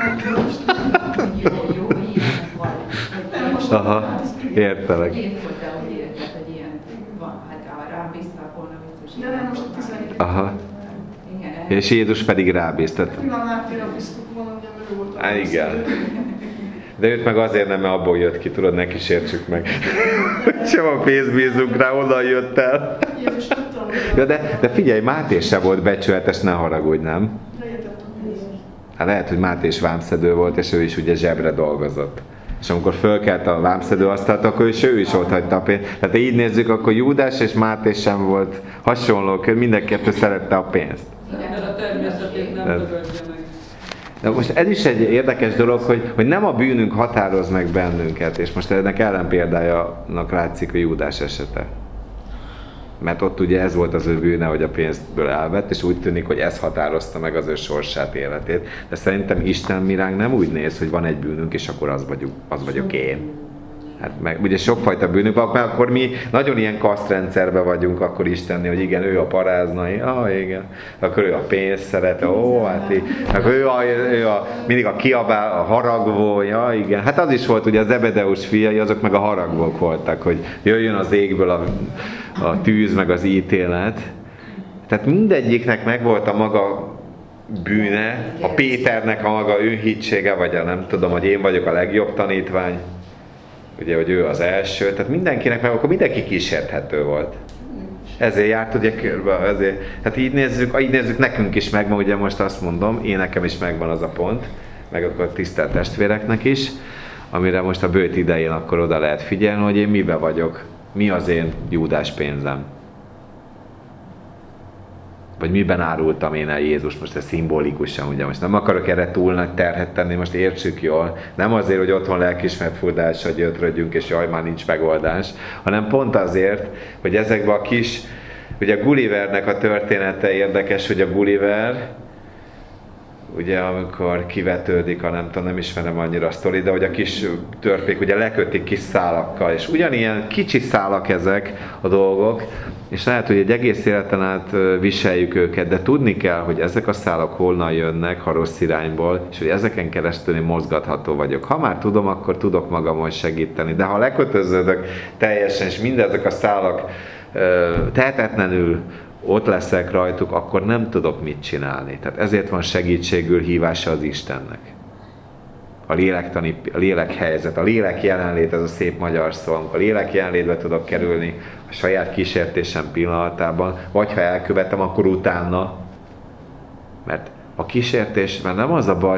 Jó, ilyen van. Aha, értelek. Érted, hogy érted, hogy ilyen van, hát rám bíztak volna biztos. De nem, most a 12. Aha. És Jézus pedig rábíztat. Nyilván Mártéra bíztuk volna, ugye, mert ő volt a igen. De őt meg azért nem, mert abból jött ki, tudod, ne kísértsük meg. Sem a pénzt bízunk rá, onnan jött el. Jézus tudta, hogy... Ja, de figyelj, Máté se volt becsületes, ne haragudj, nem? De értett a pénzt. Hát lehet, hogy Máté is vámszedő volt, és ő is ugye zsebre dolgozott. És amikor fölkelt a vámszedő asztalt, akkor ő is ott hagyta a pénzt. Tehát így nézzük, akkor Júdás és Máté sem volt hasonló, mindenkettő szerette a pénzt. Mert a természetét nem törődje meg. De most ez is egy érdekes dolog, hogy nem a bűnünk határoz meg bennünket, és most ennek ellenpéldájának látszik a Júdás esete. Mert ott ugye ez volt az ő bűne, hogy a pénzből elvett, és úgy tűnik, hogy ez határozta meg az ő sorsát, életét. De szerintem Isten miránk nem úgy néz, hogy van egy bűnünk, és akkor az vagyok én. Hát meg, ugye sokfajta bűnünk van, mert akkor mi nagyon ilyen kasztrendszerben vagyunk akkor Istennél, hogy igen, ő a paráznai, igen, akkor ő a pénzt szerete, hát így, akkor ő mindig a kiabál, a haragvó, igen. Hát az is volt, ugye a Zebedeus fiai, azok meg a haragvók voltak, hogy jöjjön az égből a tűz, meg az ítélet. Tehát mindegyiknek megvolt a maga bűne, a Péternek a maga önhitsége, vagy a nem tudom, hogy én vagyok a legjobb tanítvány, ugye, hogy ő az első, tehát mindenkinek meg, akkor mindenki kísérthető volt. Ezért járt ugye körbe, ezért. Hát így nézzük nekünk is megvan, ugye most azt mondom, én nekem is megvan az a pont, meg akkor tisztelt testvéreknek is, amire most a bőt idején akkor oda lehet figyelni, hogy én mibe vagyok, mi az én Júdás pénzem. Vagy miben árultam én el Jézus, most ez szimbolikusan, ugye most nem akarok erre túl nagy terhet tenni, most értsük jól, nem azért, hogy otthon lelkiismert furdással gyötrödjünk, és jaj, már nincs megoldás, hanem pont azért, hogy ezekben a kis, ugye a Gullivernek a története érdekes, hogy a Gulliver, ugye amikor kivetődik, nem ismerem annyira a sztori, de hogy a kis törpék ugye lekötik kis szálakkal, és ugyanilyen kicsi szálak ezek a dolgok, és lehet, hogy egy egész életen át viseljük őket, de tudni kell, hogy ezek a szálak honnan jönnek, ha rossz irányból, és hogy ezeken keresztül én mozgatható vagyok. Ha már tudom, akkor tudok magamon segíteni, de ha lekötöződök teljesen, és mindezek a szálak tehetetlenül ott leszek rajtuk, akkor nem tudok mit csinálni. Tehát ezért van segítségül hívása az Istennek. A lélek helyzet, a lélek jelenlét, ez a szép magyar szó, a lélek jelenlétbe tudok kerülni a saját kísértésem pillanatában, vagy ha elkövetem, akkor utána. Mert a kísértésben nem az a baj,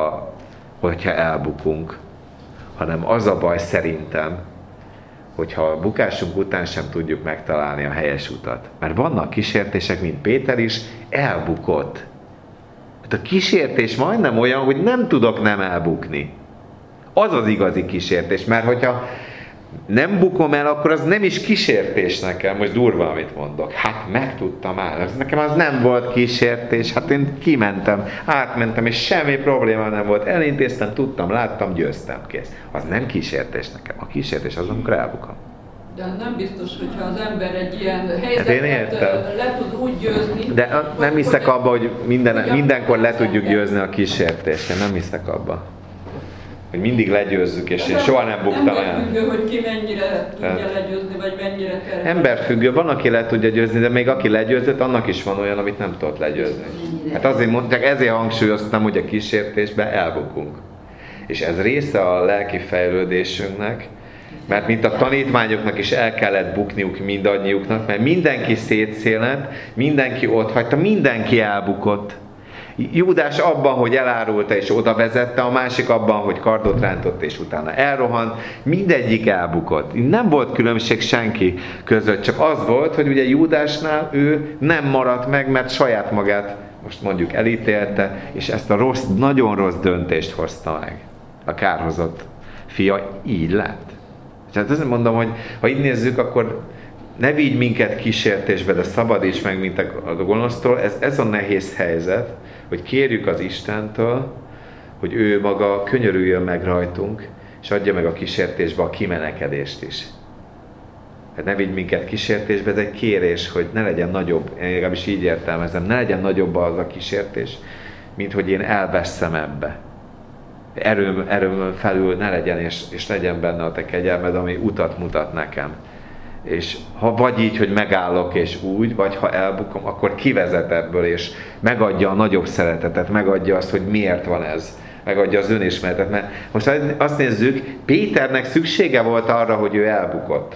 hogyha elbukunk, hanem az a baj szerintem, hogyha a bukásunk után sem tudjuk megtalálni a helyes utat. Mert vannak kísértések, mint Péter is, elbukott. Hát a kísértés majdnem olyan, hogy nem tudok nem elbukni. Az az igazi kísértés, mert hogyha nem bukom el, akkor az nem is kísértés nekem. Most durva, amit mondok. Hát megtudtam már. Nekem az nem volt kísértés. Hát én kimentem, átmentem, és semmi probléma nem volt. Elintéztem, tudtam, láttam, győztem, kész. Az nem kísértés nekem. A kísértés az, amikor elbukom. De nem biztos, hogyha az ember egy ilyen helyzetet le tud úgy győzni. De nem hiszek abba, hogy mindenkor le tudjuk győzni a kísértést. Én nem hiszek abba. Hogy mindig legyőzzük, és én soha nem buktam el. Emberfüggő, hogy ki mennyire tudja legyőzni, vagy mennyire kell. Emberfüggő, van, aki le tudja győzni, de még aki legyőzött, annak is van olyan, amit nem tudott legyőzni. Hát azért mondják, ezért hangsúlyoztam, hogy a kísértésben elbukunk. És ez része a lelki fejlődésünknek, mert mint a tanítványoknak is el kellett bukniuk mindannyiuknak, mert mindenki szétszélett, mindenki otthagyta, mindenki elbukott. Júdás abban, hogy elárulta és oda vezette, a másik abban, hogy kardot rántott és utána elrohant, mindegyik elbukott. Nem volt különbség senki között, csak az volt, hogy ugye Júdásnál ő nem maradt meg, mert saját magát most mondjuk elítélte, és ezt a rossz, nagyon rossz döntést hozta meg. A kárhozott fia így lett. Tehát azt mondom, hogy ha így nézzük, akkor ne vigy minket kísértésbe, de szabadíts meg, mint a gonosztól. Ez a nehéz helyzet, hogy kérjük az Istentől, hogy ő maga könyörüljön meg rajtunk, és adja meg a kísértésbe a kimenekedést is. Hát ne vigy minket kísértésbe, ez egy kérés, hogy ne legyen nagyobb, én legalábbis így értelmezem, ne legyen nagyobb az a kísértés, mint hogy én elveszem ebbe. Erőm felül ne legyen, és legyen benne a te kegyelmed, ami utat mutat nekem. És ha vagy így, hogy megállok és úgy, vagy ha elbukom, akkor kivezet ebből, és megadja a nagyobb szeretetet, megadja azt, hogy miért van ez, megadja az önismeretet. Mert most azt nézzük, Péternek szüksége volt arra, hogy ő elbukott.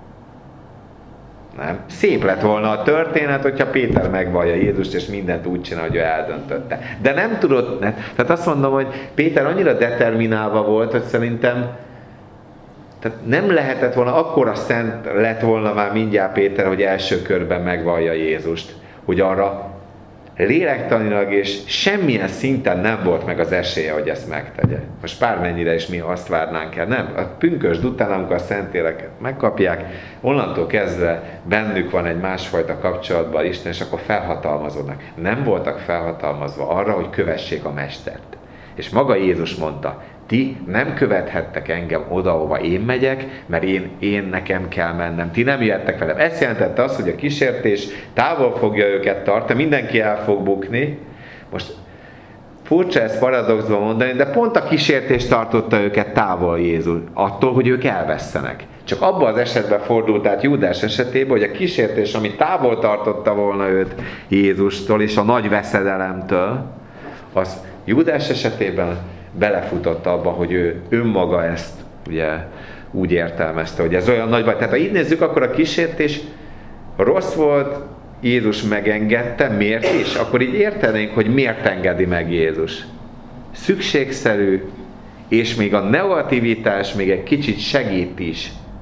Nem? Szép lett volna a történet, hogyha Péter megvallja Jézust, és mindent úgy csinál, hogy ő eldöntötte. De nem tudott, tehát azt mondom, hogy Péter annyira determinálva volt, hogy szerintem tehát nem lehetett volna, akkora szent lett volna már mindjárt Péter, hogy első körben megvallja Jézust, hogy arra lélektanilag és semmilyen szinten nem volt meg az esélye, hogy ezt megtegye. Most bármennyire is mi azt várnánk el, nem? A pünkösd után, amikor a szentéleket megkapják, onnantól kezdve bennük van egy másfajta kapcsolatban Isten, és akkor felhatalmazódnak. Nem voltak felhatalmazva arra, hogy kövessék a Mestert. És maga Jézus mondta, ti nem követhettek engem oda, ahova én megyek, mert én nekem kell mennem. Ti nem jöhettek velem. Ez jelentette azt, hogy a kísértés távol fogja őket tartani, mindenki el fog bukni. Most furcsa ezt paradoxban mondani, de pont a kísértés tartotta őket távol Jézus, attól, hogy ők elvesztenek. Csak abban az esetben fordult át Júdás esetében, hogy a kísértés, ami távol tartotta volna őt Jézustól és a nagy veszedelemtől, az Júdás esetében belefutott abba, hogy ő önmaga ezt ugye úgy értelmezte, hogy ez olyan nagy baj. Tehát ha így nézzük, akkor a kísértés rossz volt, Jézus megengedte, miért is? Akkor így értenénk, hogy miért engedi meg Jézus. Szükségszerű, és még a negativitás még egy kicsit segít is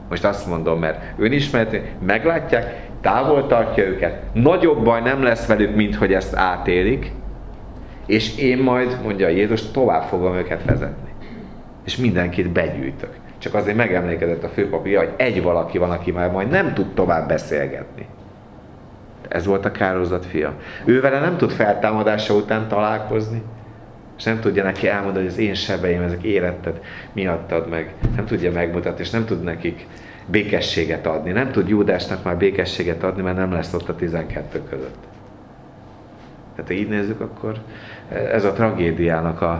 Most azt mondom, mert önismeret, meglátják, távol tartja őket, nagyobb baj nem lesz velük, mint hogy ezt átélik, és én majd, mondja Jézus, tovább fogom őket vezetni. És mindenkit begyűjtök. Csak azért megemlékezett a főpapja, hogy egy valaki van, aki már majd nem tud tovább beszélgetni. Ez volt a kárhozat fia. Ő vele nem tud feltámadása után találkozni, és nem tudja neki elmondani, hogy az én sebeim, ezek éretted miattad meg. Nem tudja megmutatni, és nem tud nekik békességet adni. Nem tud Júdásnak már békességet adni, mert nem lesz ott a 12 között. Tehát ha így nézzük, akkor ez a tragédiának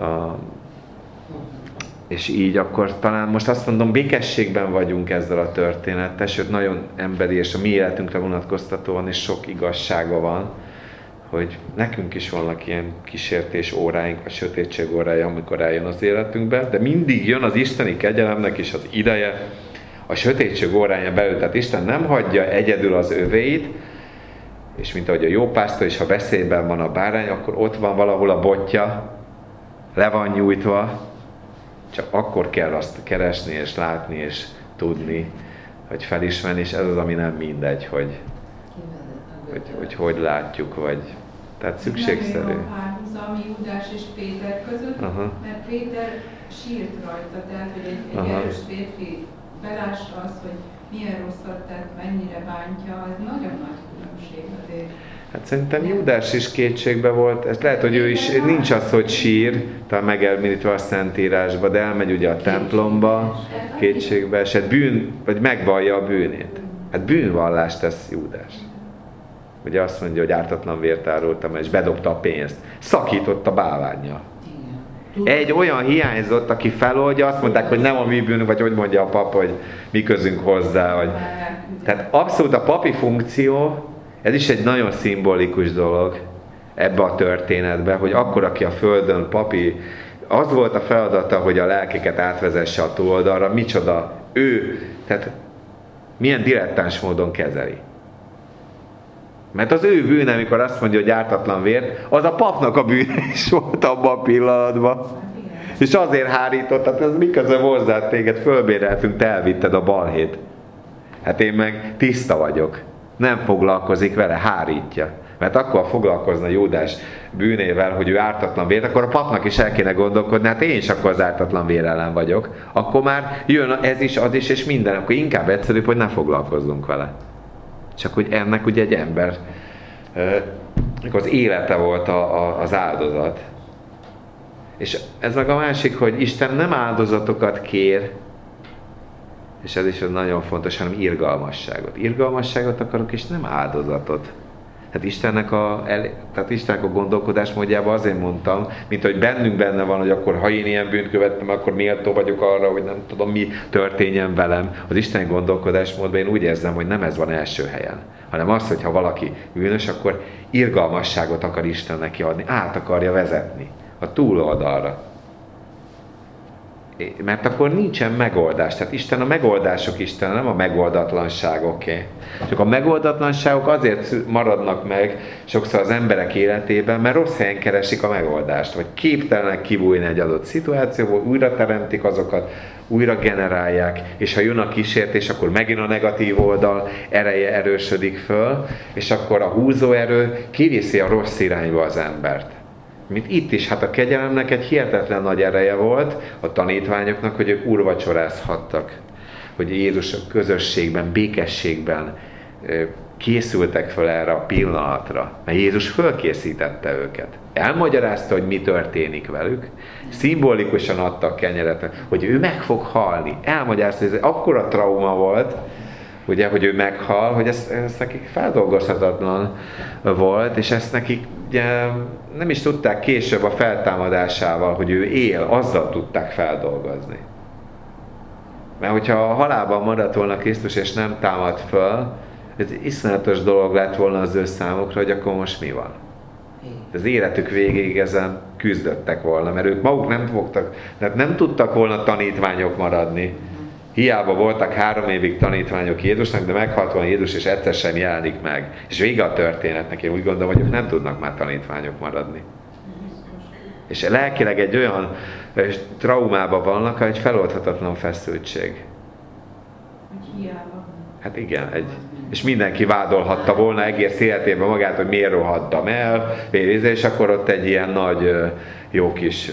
és így akkor talán most azt mondom, békességben vagyunk ezzel a történettel, sőt nagyon emberi és a mi életünkre vonatkoztatóan is sok igazsága van, hogy nekünk is vannak ilyen kísértés óráink, vagy sötétség órája, amikor eljön az életünkbe, de mindig jön az isteni kegyelemnek is az ideje, a sötétség óráján belül, tehát Isten nem hagyja egyedül az övéit, és mint ahogy a jó pásztor is, ha veszélyben van a bárány, akkor ott van valahol a botja, le van nyújtva, csak akkor kell azt keresni, és látni, és tudni, hogy felismerni, és ez az, ami nem mindegy, hogy látjuk, vagy... Tehát szükségszerű. Nem a párhuzam Júdás és Péter között, mert Péter sírt rajta, tehát hogy egy erős férfi belássa azt, hogy milyen rosszat tett, mennyire bántja, ez nagyon nagy különbség azért. Hát szerintem Júdás is kétségbe volt, ez lehet, hogy ő is, nincs az, hogy sír, talán megelmélyítve a Szentírásba, de elmegy ugye a templomba, kétségbe esett, vagy megvallja a bűnét. Hát bűnvallást tesz Júdás. Ugye azt mondja, hogy ártatlan vért árultam, és bedobta a pénzt. Szakított a bálvánnyal. Egy olyan hiányzott, aki feloldja, azt mondták, hogy nem a mi bűnünk, vagy hogy mondja a pap, hogy mi közünk hozzá. Vagy... Tehát abszolút a papi funkció, ez is egy nagyon szimbolikus dolog ebbe a történetbe, hogy akkor, aki a földön papi, az volt a feladata, hogy a lelkeket átvezesse a túloldalra, micsoda ő, tehát milyen dilettáns módon kezeli. Mert az ő bűne, amikor azt mondja, hogy ártatlan vért, az a papnak a bűne is volt abban a pillanatban. És azért hárított, tehát ez miközben hozzá téged fölbéreltünk, te elvitted a balhét. Hát én meg tiszta vagyok. Nem foglalkozik vele, hárítja. Mert akkor foglalkozna Júdás bűnével, hogy ő ártatlan vér, akkor a papnak is el kéne gondolkodni, hát én is akkor az ártatlan vér ellen vagyok. Akkor már jön ez is, az is, és minden. Akkor inkább egyszerűbb, hogy ne foglalkozzunk vele. Csak hogy ennek ugye egy ember, az élete volt az áldozat. És ez meg a másik, hogy Isten nem áldozatokat kér, és ez is nagyon fontos, hanem irgalmasságot. Irgalmasságot akarok, és nem áldozatot. Tehát Istennek a gondolkodásmódjában azért mondtam, mint hogy bennünk benne van, hogy akkor ha én ilyen bűnt követtem, akkor méltó vagyok arra, hogy nem tudom mi történjen velem. Az isteni gondolkodásmódban én úgy érzem, hogy nem ez van első helyen, hanem az, hogy ha valaki bűnös, akkor irgalmasságot akar Isten neki adni, át akarja vezetni a túloldalra. Mert akkor nincsen megoldás. Tehát Isten a megoldások Isten, nem a megoldatlanságoké. Csak a megoldatlanságok azért maradnak meg sokszor az emberek életében, mert rossz helyen keresik a megoldást, vagy képtelenek kibújni egy adott szituációból, újra teremtik azokat, újra generálják, és ha jön a kísértés, akkor megint a negatív oldal ereje erősödik föl, és akkor a húzóerő kiviszi a rossz irányba az embert. Mint itt is, hát a kegyelemnek egy hihetetlen nagy ereje volt a tanítványoknak, hogy ők úrvacsorázhattak, hogy Jézus közösségben, békességben készültek fel erre a pillanatra, mert Jézus fölkészítette őket. Elmagyarázta, hogy mi történik velük, szimbolikusan adtak kenyeret, hogy ő meg fog halni. Elmagyarázta, hogy ez akkora trauma volt, ugye, hogy ő meghal, hogy ez nekik feldolgozhatatlan volt, és ezt nekik ugye, nem is tudták később a feltámadásával, hogy ő él, azzal tudták feldolgozni. Mert hogyha a halálban maradt volna Krisztus, és nem támad föl, ez iszonyatos dolog lett volna az ő számukra, hogy akkor most mi van. Az életük végéig ezen küzdöttek volna, mert ők maguk nem tudtak volna tanítványok maradni. Hiába voltak 3 évig tanítványok Jézusnak, de meghalt volna Jézus, és egyszer sem jelenik meg. És vége a történetnek, én úgy gondolom, hogy ők nem tudnak már tanítványok maradni. És lelkileg egy olyan traumában vannak, egy feloldhatatlan feszültség. Hiába. Hát igen, és mindenki vádolhatta volna egész életében magát, hogy miért rohadtam el, és akkor ott egy ilyen nagy, jó kis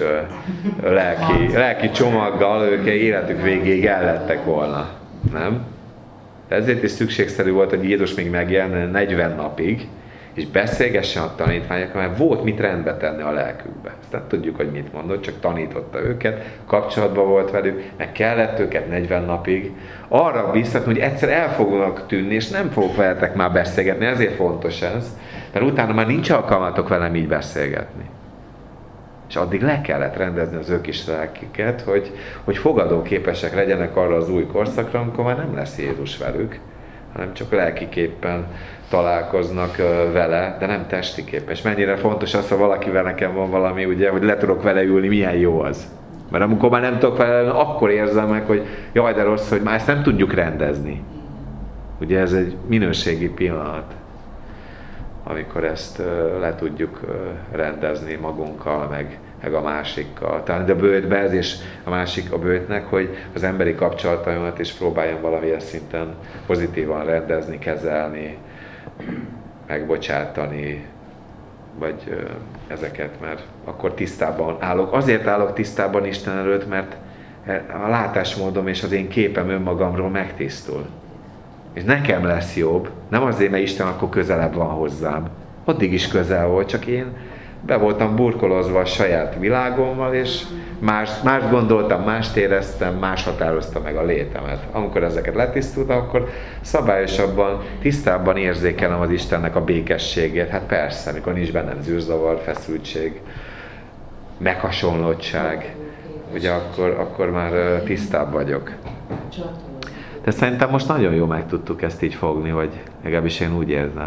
lelki csomaggal ők életük végéig ellettek volna, nem? De ezért is szükségszerű volt, hogy Jézus még megjelenne 40 napig, és beszélgessen a tanítványokkal, mert volt mit rendbe tenni a lelkükbe. Ezt nem tudjuk, hogy mit mondott, csak tanította őket, kapcsolatban volt velük, meg kellett őket 40 napig arra biztatni, hogy egyszer el fognak tűnni, és nem fogok veletek már beszélgetni, ezért fontos ez, mert utána már nincs alkalmatok velem így beszélgetni. És addig le kellett rendezni az ő kis lelkiket, hogy fogadóképesek legyenek arra az új korszakra, amikor már nem lesz Jézus velük, hanem csak lelkiképpen találkoznak vele, de nem testiképpen. És mennyire fontos az, ha valakivel nekem van valami, ugye, hogy le tudok vele ülni, milyen jó az. Mert amikor már nem tudok vele ülni, akkor érzem meg, hogy jaj, de rossz, hogy már ezt nem tudjuk rendezni. Ugye ez egy minőségi pillanat, amikor ezt le tudjuk rendezni magunkkal, meg a másikkal. Tehát a bőtbe ez is a másik a bőtnek, hogy az emberi kapcsolataimat is próbáljam valamilyen szinten pozitívan rendezni, kezelni, megbocsátani, vagy ezeket, mert akkor tisztában állok. Azért állok tisztában Isten előtt, mert a látásmódom és az én képem önmagamról megtisztul. És nekem lesz jobb, nem azért, mert Isten akkor közelebb van hozzám. Addig is közel volt, csak én be voltam burkolozva a saját világommal, és mást gondoltam, mást éreztem, más határozta meg a létemet. Amikor ezeket letisztultam, akkor szabályosabban, tisztábban érzékelem az Istennek a békességét. Hát persze, amikor nincs bennem zűrzavar, feszültség, meghasonlottság, ugye akkor már tisztább vagyok. De szerintem most nagyon jól meg tudtuk ezt így fogni, hogy legalábbis én úgy érzem,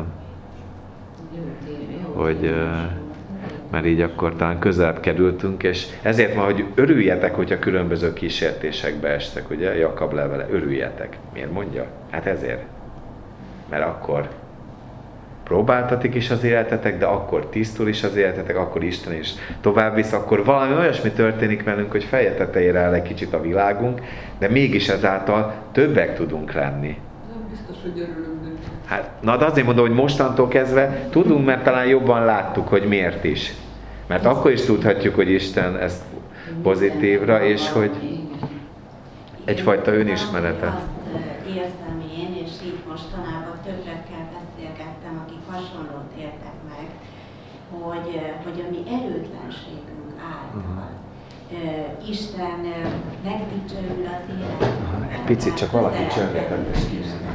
hogy mert így akkor talán közelebb kerültünk, és ezért van, hogy örüljetek, hogyha különböző kísértésekbe estek, ugye, Jakab levele, örüljetek. Miért mondja? Hát ezért. Mert akkor próbáltatik is az életetek, de akkor tisztul is az életetek, akkor Isten is tovább visz, akkor valami olyasmi történik velünk, hogy feje tetejére áll egy kicsit a világunk, de mégis ezáltal többek tudunk lenni. Nem biztos, hogy örülünk. Hát, na de azért mondom, hogy mostantól kezdve tudunk, mert talán jobban láttuk, hogy miért is. Mert akkor is tudhatjuk, hogy Isten ezt pozitívra, és hogy egyfajta önismeretet. Azt érzem én, és így mostanában többekkel beszélgettem, akik hasonlót éltek meg, hogy a mi erőtlenségünk által Isten megdicsőül az életünkben. Egy picit csak valaki csöngetett és kívül.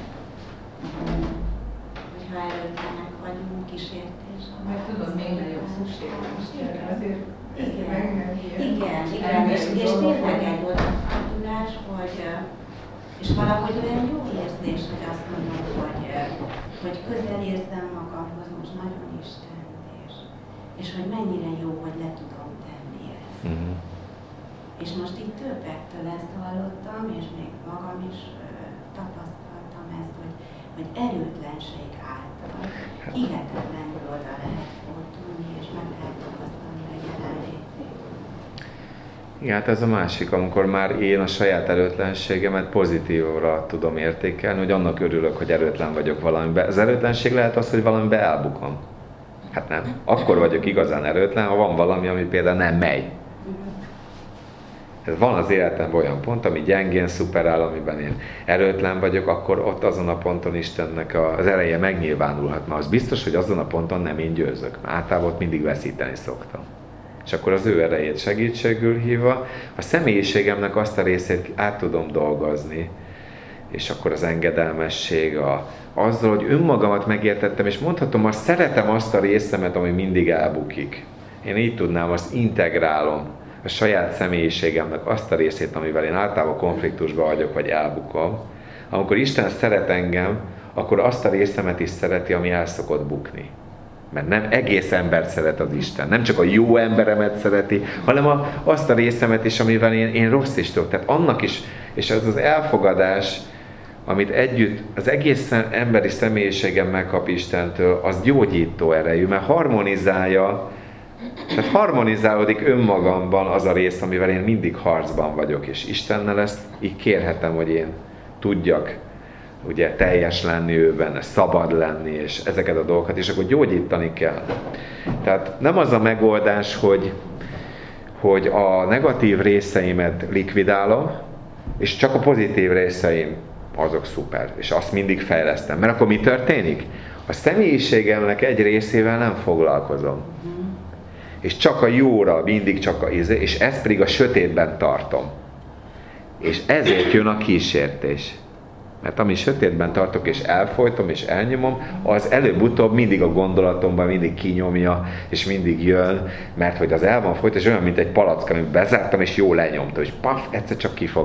Hogyha erőtlenek vagyunk, kísértés. Meg tudod, még nagyobb szükség van Istenre, azért igen, és tényleg egy odafordulás, és valahogy olyan jó érzés, hogy azt mondom, hogy közel érzem magamhoz most nagyon Istent, és hogy mennyire jó, hogy le tudom tenni ezt. Uh-huh. És most itt többektől ezt hallottam, és még magam is tapasztaltam ezt, hogy erőtlenség által hihetetlenül oda lehet fordulni, és meg lehet tapasztalni a jelenlétét. Igen, hát ez a másik, amikor már én a saját erőtlenségemet pozitívra tudom értékelni, hogy annak örülök, hogy erőtlen vagyok valamiben. Az erőtlenség lehet az, hogy valamiben elbukom. Hát nem. Akkor vagyok igazán erőtlen, ha van valami, ami például nem megy. Van az életemben olyan pont, ami gyengén szuperál, amiben én erőtlen vagyok, akkor ott azon a ponton Istennek az ereje megnyilvánulhat. Mert az biztos, hogy azon a ponton nem én győzök. Mert általában ott mindig veszíteni szoktam. És akkor az ő erejét segítségül hívva, a személyiségemnek azt a részét át tudom dolgozni, és akkor az engedelmesség, azzal, hogy önmagamat megértettem, és mondhatom, azt szeretem azt a részemet, ami mindig elbukik. Én így tudnám, azt integrálom a saját személyiségemnek azt a részét, amivel én általában konfliktusban vagyok, vagy elbukom. Amikor Isten szeret engem, akkor azt a részemet is szereti, ami el szokott bukni. Mert nem egész embert szeret az Isten, nem csak a jó emberemet szereti, hanem azt a részemet is, amivel én rossz is tudok. Tehát annak is, és ez az elfogadás, amit együtt az egész emberi személyiségem megkap Istentől, az gyógyító erejű, mert harmonizálja, tehát harmonizálódik önmagamban az a rész, amivel én mindig harcban vagyok, és Istennel ezt így kérhetem, hogy én tudjak ugye teljes lenni őben, szabad lenni, és ezeket a dolgokat, és akkor gyógyítani kell. Tehát nem az a megoldás, hogy a negatív részeimet likvidálom, és csak a pozitív részeim azok szuper, és azt mindig fejlesztem. Mert akkor mi történik? A személyiségemnek egy részével nem foglalkozom. És csak a jóra, mindig csak a és ezt pedig a sötétben tartom. És ezért jön a kísértés. Mert ami sötétben tartok, és elfojtom, és elnyomom, az előbb-utóbb mindig a gondolatomban mindig kinyomja, és mindig jön, mert hogy az el van folyt, és olyan, mint egy palack, amit bezártam, és jól lenyomta, és paf, egyszer csak ki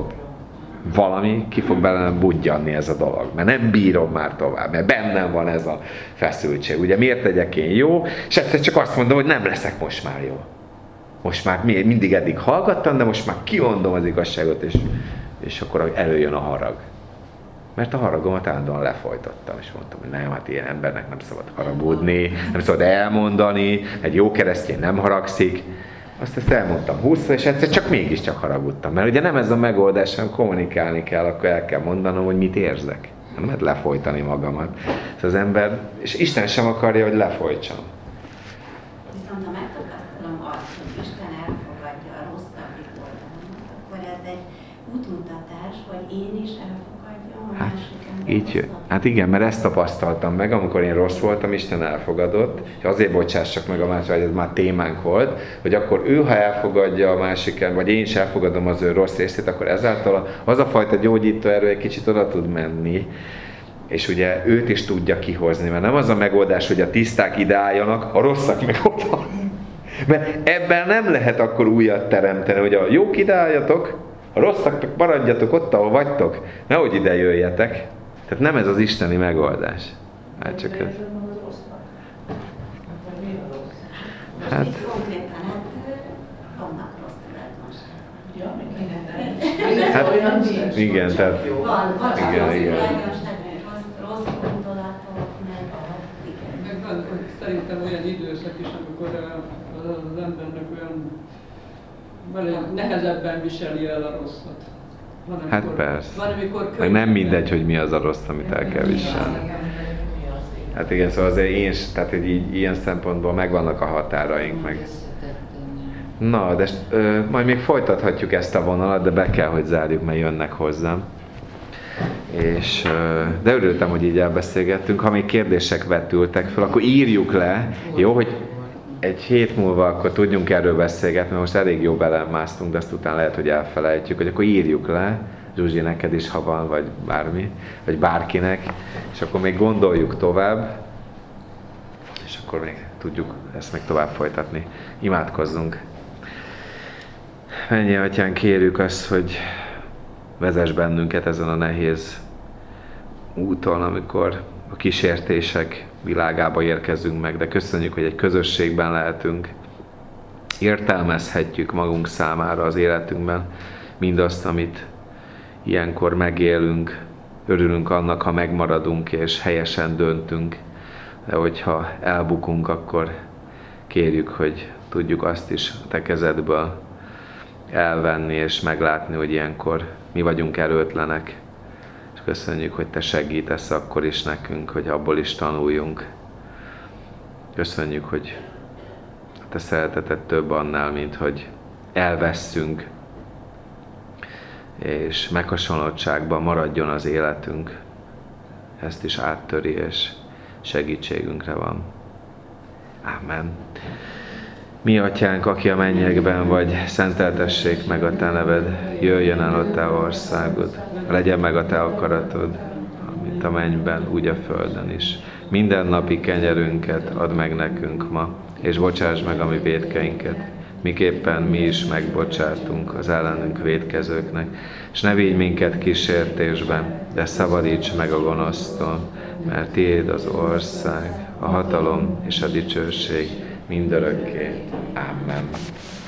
fog belőlem budjanni ez a dolog, mert nem bírom már tovább, mert bennem van ez a feszültség. Ugye miért legyek én jó, és egyszer csak azt mondom, hogy nem leszek most már jó. Most már mindig eddig hallgattam, de most már kimondom az igazságot, és akkor előjön a harag. Mert a haragomat állandóan lefolytattam, és mondtam, hogy nem, hát ilyen embernek nem szabad haragudni, nem szabad elmondani, egy jó keresztény nem haragszik. Ezt elmondtam 20-szor, és egyszer csak mégiscsak haragudtam. Mert ugye nem ez a megoldás, hanem kommunikálni kell, akkor el kell mondanom, hogy mit érzek. Nem lehet lefolytani magamat. Ez az ember, és Isten sem akarja, hogy lefolytsam. Viszont ha megtapasztalom azt, hogy Isten elfogadja a rosszabbik oldalamat, akkor ez egy útmutatás, hogy én is elfogadjam a másik ember így, hát igen, mert ezt tapasztaltam meg, amikor én rossz voltam, Isten elfogadott, és azért bocsássak meg a másik, hogy ez már témánk volt, hogy akkor ő, ha elfogadja a másik ember, vagy én is elfogadom az ő rossz részét, akkor ezáltal az a fajta gyógyító erő egy kicsit oda tud menni, és ugye őt is tudja kihozni, mert nem az a megoldás, hogy a tiszták ide álljanak, a rosszak meg oda. Mert ebben nem lehet akkor újat teremteni, hogy a jók ide álljatok, a rosszak maradjatok ott, ahol vagytok, nehogy ide jöjjetek. Tehát nem ez az isteni megoldás. Hát csak ez. Hát. Hát, igen, tehát. Igen. Rossz gondolatok, meg van szerintem olyan időszak is, amikor az embernek olyan nehezebben viseli el a rosszat. Hát persze. Meg nem mindegy, hogy mi az a rossz, amit el kell viselni. Hát igen, szóval azért tehát így, ilyen szempontból megvannak a határaink meg. Na, de majd még folytathatjuk ezt a vonalat, de be kell, hogy zárjuk, mert jönnek hozzám. De örültem, hogy így elbeszélgettünk. Ha még kérdések vetültek fel, akkor írjuk le, jó, hogy egy hét múlva akkor tudjunk erről beszélgetni, mert most elég jó belemásztunk, de azt utána lehet, hogy elfelejtjük, hogy akkor írjuk le, Zsuzsi, neked is, ha van, vagy bármi, vagy bárkinek, és akkor még gondoljuk tovább, és akkor még tudjuk ezt még tovább folytatni. Imádkozzunk! Mennyi Atyán, kérjük azt, hogy vezess bennünket ezen a nehéz úton, amikor a kísértések világába érkezünk meg, de köszönjük, hogy egy közösségben lehetünk, értelmezhetjük magunk számára az életünkben mindazt, amit ilyenkor megélünk, örülünk annak, ha megmaradunk és helyesen döntünk, de hogyha elbukunk, akkor kérjük, hogy tudjuk azt is a te kezedből elvenni és meglátni, hogy ilyenkor mi vagyunk erőtlenek, és köszönjük, hogy te segítesz akkor is nekünk, hogy abból is tanuljunk. Köszönjük, hogy a te szereteted több annál, mint hogy elvesszünk, és meghasonlottságban maradjon az életünk. Ezt is áttöri, és segítségünkre van. Ámen. Mi Atyánk, aki a mennyekben vagy, szenteltessék meg a te neved, jöjjön el a te országod, legyen meg a te akaratod, mint a mennyben, úgy a földön is. Minden napi kenyerünket add meg nekünk ma, és bocsáss meg a mi vétkeinket, miképpen mi is megbocsátunk az ellenünk vétkezőknek, és ne vigy minket kísértésbe, de szabadíts meg a gonosztól, mert tiéd az ország, a hatalom és a dicsőség mindörökké. Amen.